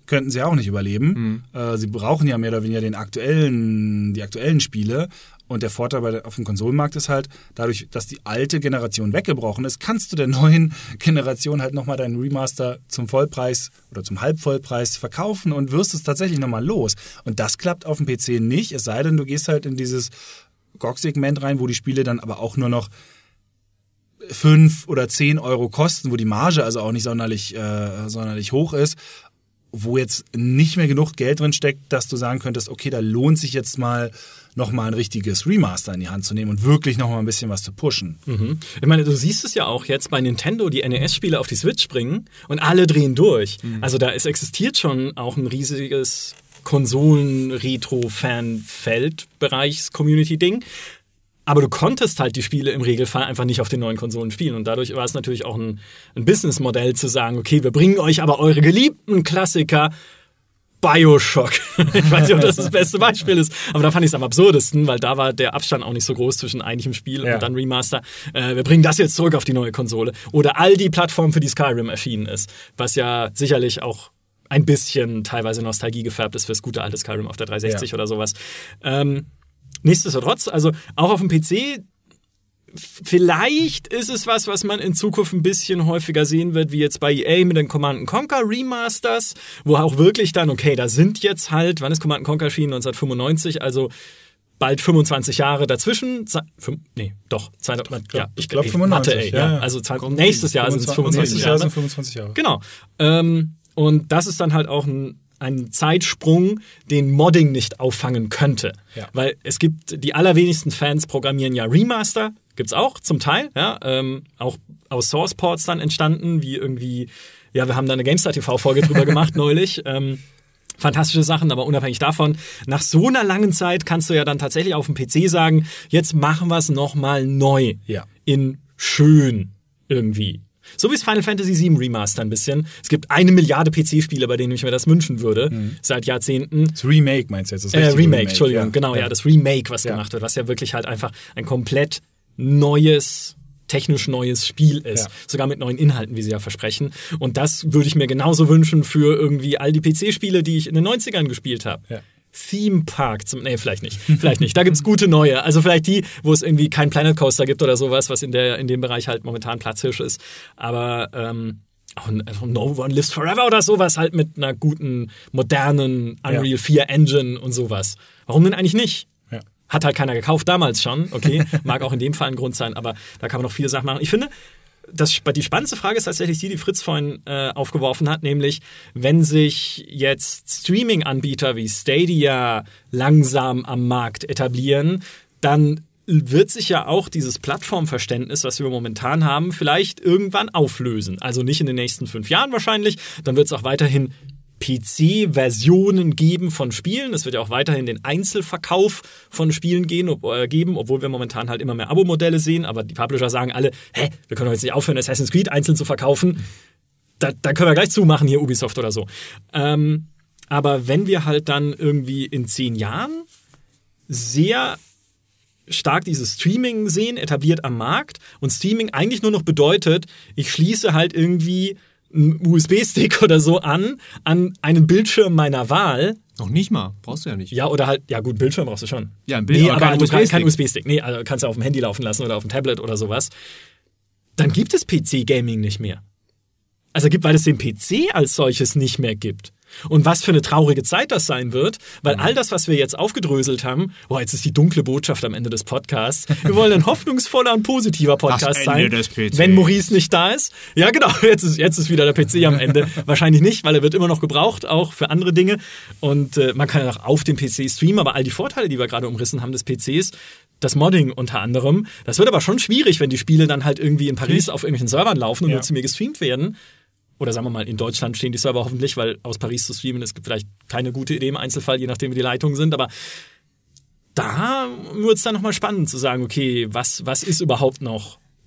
könnten sie auch nicht überleben. Sie brauchen ja mehr oder weniger die aktuellen Spiele. Und der Vorteil auf dem Konsolenmarkt ist halt, dadurch, dass die alte Generation weggebrochen ist, kannst du der neuen Generation halt nochmal deinen Remaster zum Vollpreis oder zum Halbvollpreis verkaufen und wirst es tatsächlich nochmal los. Und das klappt auf dem PC nicht, es sei denn, du gehst halt in dieses GOG-Segment rein, wo die Spiele dann aber auch nur noch 5 oder 10 Euro kosten, wo die Marge also auch nicht sonderlich hoch ist, wo jetzt nicht mehr genug Geld drin steckt, dass du sagen könntest, okay, da lohnt sich jetzt mal nochmal ein richtiges Remaster in die Hand zu nehmen und wirklich nochmal ein bisschen was zu pushen. Mhm. Ich meine, du siehst es ja auch jetzt bei Nintendo, die NES-Spiele auf die Switch bringen und alle drehen durch. Also da existiert schon auch ein riesiges Konsolen-Retro-Fan-Feld-Bereichs-Community-Ding. Aber du konntest halt die Spiele im Regelfall einfach nicht auf den neuen Konsolen spielen. Und dadurch war es natürlich auch ein Businessmodell zu sagen, okay, wir bringen euch aber eure geliebten Klassiker BioShock. Ich weiß nicht, ob das beste Beispiel ist, aber da fand ich es am absurdesten, weil da war der Abstand auch nicht so groß zwischen eigentlichem Spiel und dann Remaster. Wir bringen das jetzt zurück auf die neue Konsole. Oder all die Plattformen, für die Skyrim erschienen ist. Was ja sicherlich auch ein bisschen teilweise Nostalgie gefärbt ist fürs gute alte Skyrim auf der 360 oder sowas. Nichtsdestotrotz, also auch auf dem PC, vielleicht ist es was man in Zukunft ein bisschen häufiger sehen wird, wie jetzt bei EA mit den Command & Conquer Remasters, wo auch wirklich dann, okay, da sind jetzt halt, wann ist Command & Conquer erschienen? 1995, also bald 25 Jahre dazwischen. Ich glaube 95. Also nächstes Jahr sind es 25 Jahre. Sind 25 Jahre. Genau. Und das ist dann halt auch ein Zeitsprung, den Modding nicht auffangen könnte. Ja. Weil es gibt, die allerwenigsten Fans programmieren ja Remaster, gibt's auch zum Teil, ja, auch aus Source-Ports dann entstanden, wie irgendwie, ja, wir haben da eine GameStar-TV-Folge drüber gemacht neulich, fantastische Sachen, aber unabhängig davon, nach so einer langen Zeit kannst du ja dann tatsächlich auf dem PC sagen, jetzt machen wir es nochmal neu. Ja. In schön irgendwie. So wie es Final Fantasy VII Remaster ein bisschen. Es gibt 1 Milliarde PC-Spiele, bei denen ich mir das wünschen würde, seit Jahrzehnten. Das Remake meinst du jetzt? Das Remake, Entschuldigung, genau, das Remake, was gemacht wird, was ja wirklich halt einfach ein komplett technisch neues Spiel ist. Ja. Sogar mit neuen Inhalten, wie sie ja versprechen. Und das würde ich mir genauso wünschen für irgendwie all die PC-Spiele, die ich in den 90ern gespielt habe. Ja. Theme Park, vielleicht nicht. Da gibt's gute neue. Also vielleicht die, wo es irgendwie kein Planet Coaster gibt oder sowas, was in dem Bereich halt momentan Platzhirsch ist. Aber No One Lives Forever oder sowas halt mit einer guten, modernen Unreal 4 Engine und sowas. Warum denn eigentlich nicht? Ja. Hat halt keiner gekauft damals schon. Okay, mag auch in dem Fall ein Grund sein, aber da kann man noch viele Sachen machen. Ich finde, die spannendste Frage ist tatsächlich die Fritz vorhin aufgeworfen hat, nämlich wenn sich jetzt Streaming-Anbieter wie Stadia langsam am Markt etablieren, dann wird sich ja auch dieses Plattformverständnis, was wir momentan haben, vielleicht irgendwann auflösen. Also nicht in den nächsten 5 Jahren wahrscheinlich, dann wird es auch weiterhin PC-Versionen geben von Spielen. Es wird ja auch weiterhin den Einzelverkauf von Spielen geben, obwohl wir momentan halt immer mehr Abo-Modelle sehen. Aber die Publisher sagen alle, wir können doch jetzt nicht aufhören, Assassin's Creed einzeln zu verkaufen. Da können wir gleich zumachen, hier Ubisoft oder so. Aber wenn wir halt dann irgendwie in 10 Jahren sehr stark dieses Streaming sehen, etabliert am Markt, und Streaming eigentlich nur noch bedeutet, ich schließe halt irgendwie einen USB-Stick oder so an einen Bildschirm meiner Wahl. Noch nicht mal, brauchst du ja nicht. Ja, oder halt, ja gut, Bildschirm brauchst du schon. Ja, ein Bildschirm, aber kein USB-Stick. Nee, also kannst du auf dem Handy laufen lassen oder auf dem Tablet oder sowas. Dann gibt es PC-Gaming nicht mehr. Also weil es den PC als solches nicht mehr gibt. Und was für eine traurige Zeit das sein wird, weil all das, was wir jetzt aufgedröselt haben, jetzt ist die dunkle Botschaft am Ende des Podcasts. Wir wollen ein hoffnungsvoller und positiver Podcast sein, wenn Maurice nicht da ist. Ja, genau, jetzt ist wieder der PC am Ende. Wahrscheinlich nicht, weil er wird immer noch gebraucht, auch für andere Dinge. Und man kann ja auch auf dem PC streamen, aber all die Vorteile, die wir gerade umrissen haben des PCs, das Modding unter anderem, das wird aber schon schwierig, wenn die Spiele dann halt irgendwie in Paris auf irgendwelchen Servern laufen und nur zu mir gestreamt werden. Oder sagen wir mal, in Deutschland stehen die Server hoffentlich, weil aus Paris zu streamen ist vielleicht keine gute Idee im Einzelfall, je nachdem wie die Leitungen sind. Aber da wird es dann nochmal spannend zu sagen, okay, was ist überhaupt noch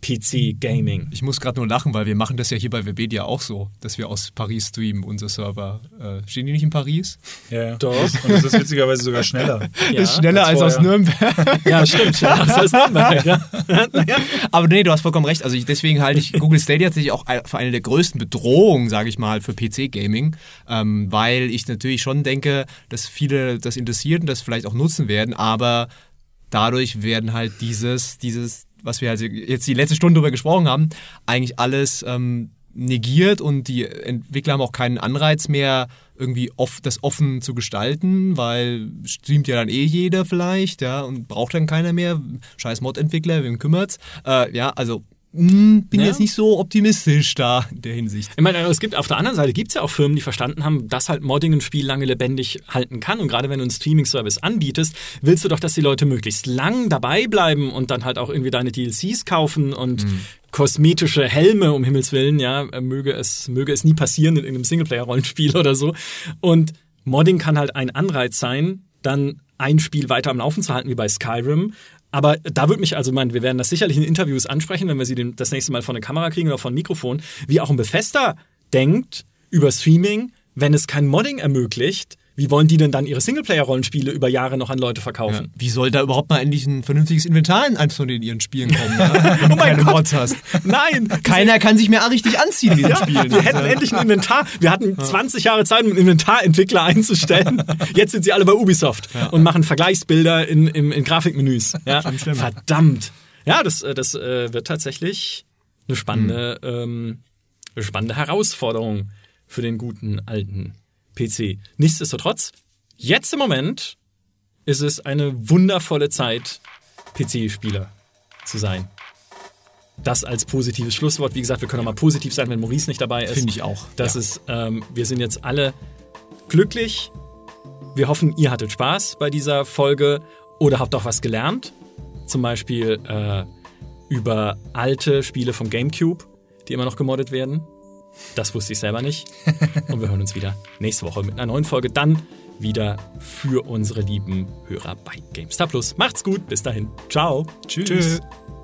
PC-Gaming. Ich muss gerade nur lachen, weil wir machen das ja hier bei Webedia auch so, dass wir aus Paris streamen, unser Server. Stehen die nicht in Paris? Ja. Doch. Und das ist witzigerweise sogar schneller. Das ist schneller als aus Nürnberg. Ja, stimmt. Ja, das ist Nürnberg, ja. Aber nee, du hast vollkommen recht. Also deswegen halte ich Google Stadia tatsächlich auch für eine der größten Bedrohungen, sage ich mal, für PC-Gaming, weil ich natürlich schon denke, dass viele das interessiert und das vielleicht auch nutzen werden, aber dadurch werden halt dieses, was wir also jetzt die letzte Stunde darüber gesprochen haben, eigentlich alles negiert und die Entwickler haben auch keinen Anreiz mehr, irgendwie das offen zu gestalten, weil streamt ja dann jeder vielleicht, ja, und braucht dann keiner mehr. Scheiß Mod-Entwickler, wem kümmert's? Also bin jetzt nicht so optimistisch da in der Hinsicht. Ich meine, es gibt auf der anderen Seite gibt's ja auch Firmen, die verstanden haben, dass halt Modding ein Spiel lange lebendig halten kann. Und gerade wenn du einen Streaming-Service anbietest, willst du doch, dass die Leute möglichst lang dabei bleiben und dann halt auch irgendwie deine DLCs kaufen und kosmetische Helme, um Himmels Willen, ja, möge es nie passieren in irgendeinem Singleplayer-Rollenspiel oder so. Und Modding kann halt ein Anreiz sein, dann ein Spiel weiter am Laufen zu halten, wie bei Skyrim. Aber da würde mich, wir werden das sicherlich in Interviews ansprechen, wenn wir sie das nächste Mal vor eine Kamera kriegen oder vor ein Mikrofon, wie auch ein Bethesda denkt über Streaming, wenn es kein Modding ermöglicht. Wie wollen die denn dann ihre Singleplayer-Rollenspiele über Jahre noch an Leute verkaufen? Ja. Wie soll da überhaupt mal endlich ein vernünftiges Inventar in einem von ihren Spielen kommen, ja? Wenn du keine Mods hast? Nein! Keiner kann sich mehr richtig anziehen in diesen Spielen. Wir hätten endlich ein Inventar. Wir hatten 20 Jahre Zeit, um einen Inventarentwickler einzustellen. Jetzt sind sie alle bei Ubisoft und machen Vergleichsbilder in Grafikmenüs. Ja? Verdammt! Ja, das wird tatsächlich eine spannende Herausforderung für den guten alten PC. Nichtsdestotrotz, jetzt im Moment ist es eine wundervolle Zeit, PC-Spieler zu sein. Das als positives Schlusswort. Wie gesagt, wir können auch mal positiv sein, wenn Maurice nicht dabei ist. Finde ich auch. Das ist, wir sind jetzt alle glücklich. Wir hoffen, ihr hattet Spaß bei dieser Folge oder habt auch was gelernt. Zum Beispiel über alte Spiele vom GameCube, die immer noch gemoddet werden. Das wusste ich selber nicht. Und wir hören uns wieder nächste Woche mit einer neuen Folge. Dann wieder für unsere lieben Hörer bei GameStar Plus. Macht's gut. Bis dahin. Ciao. Tschüss.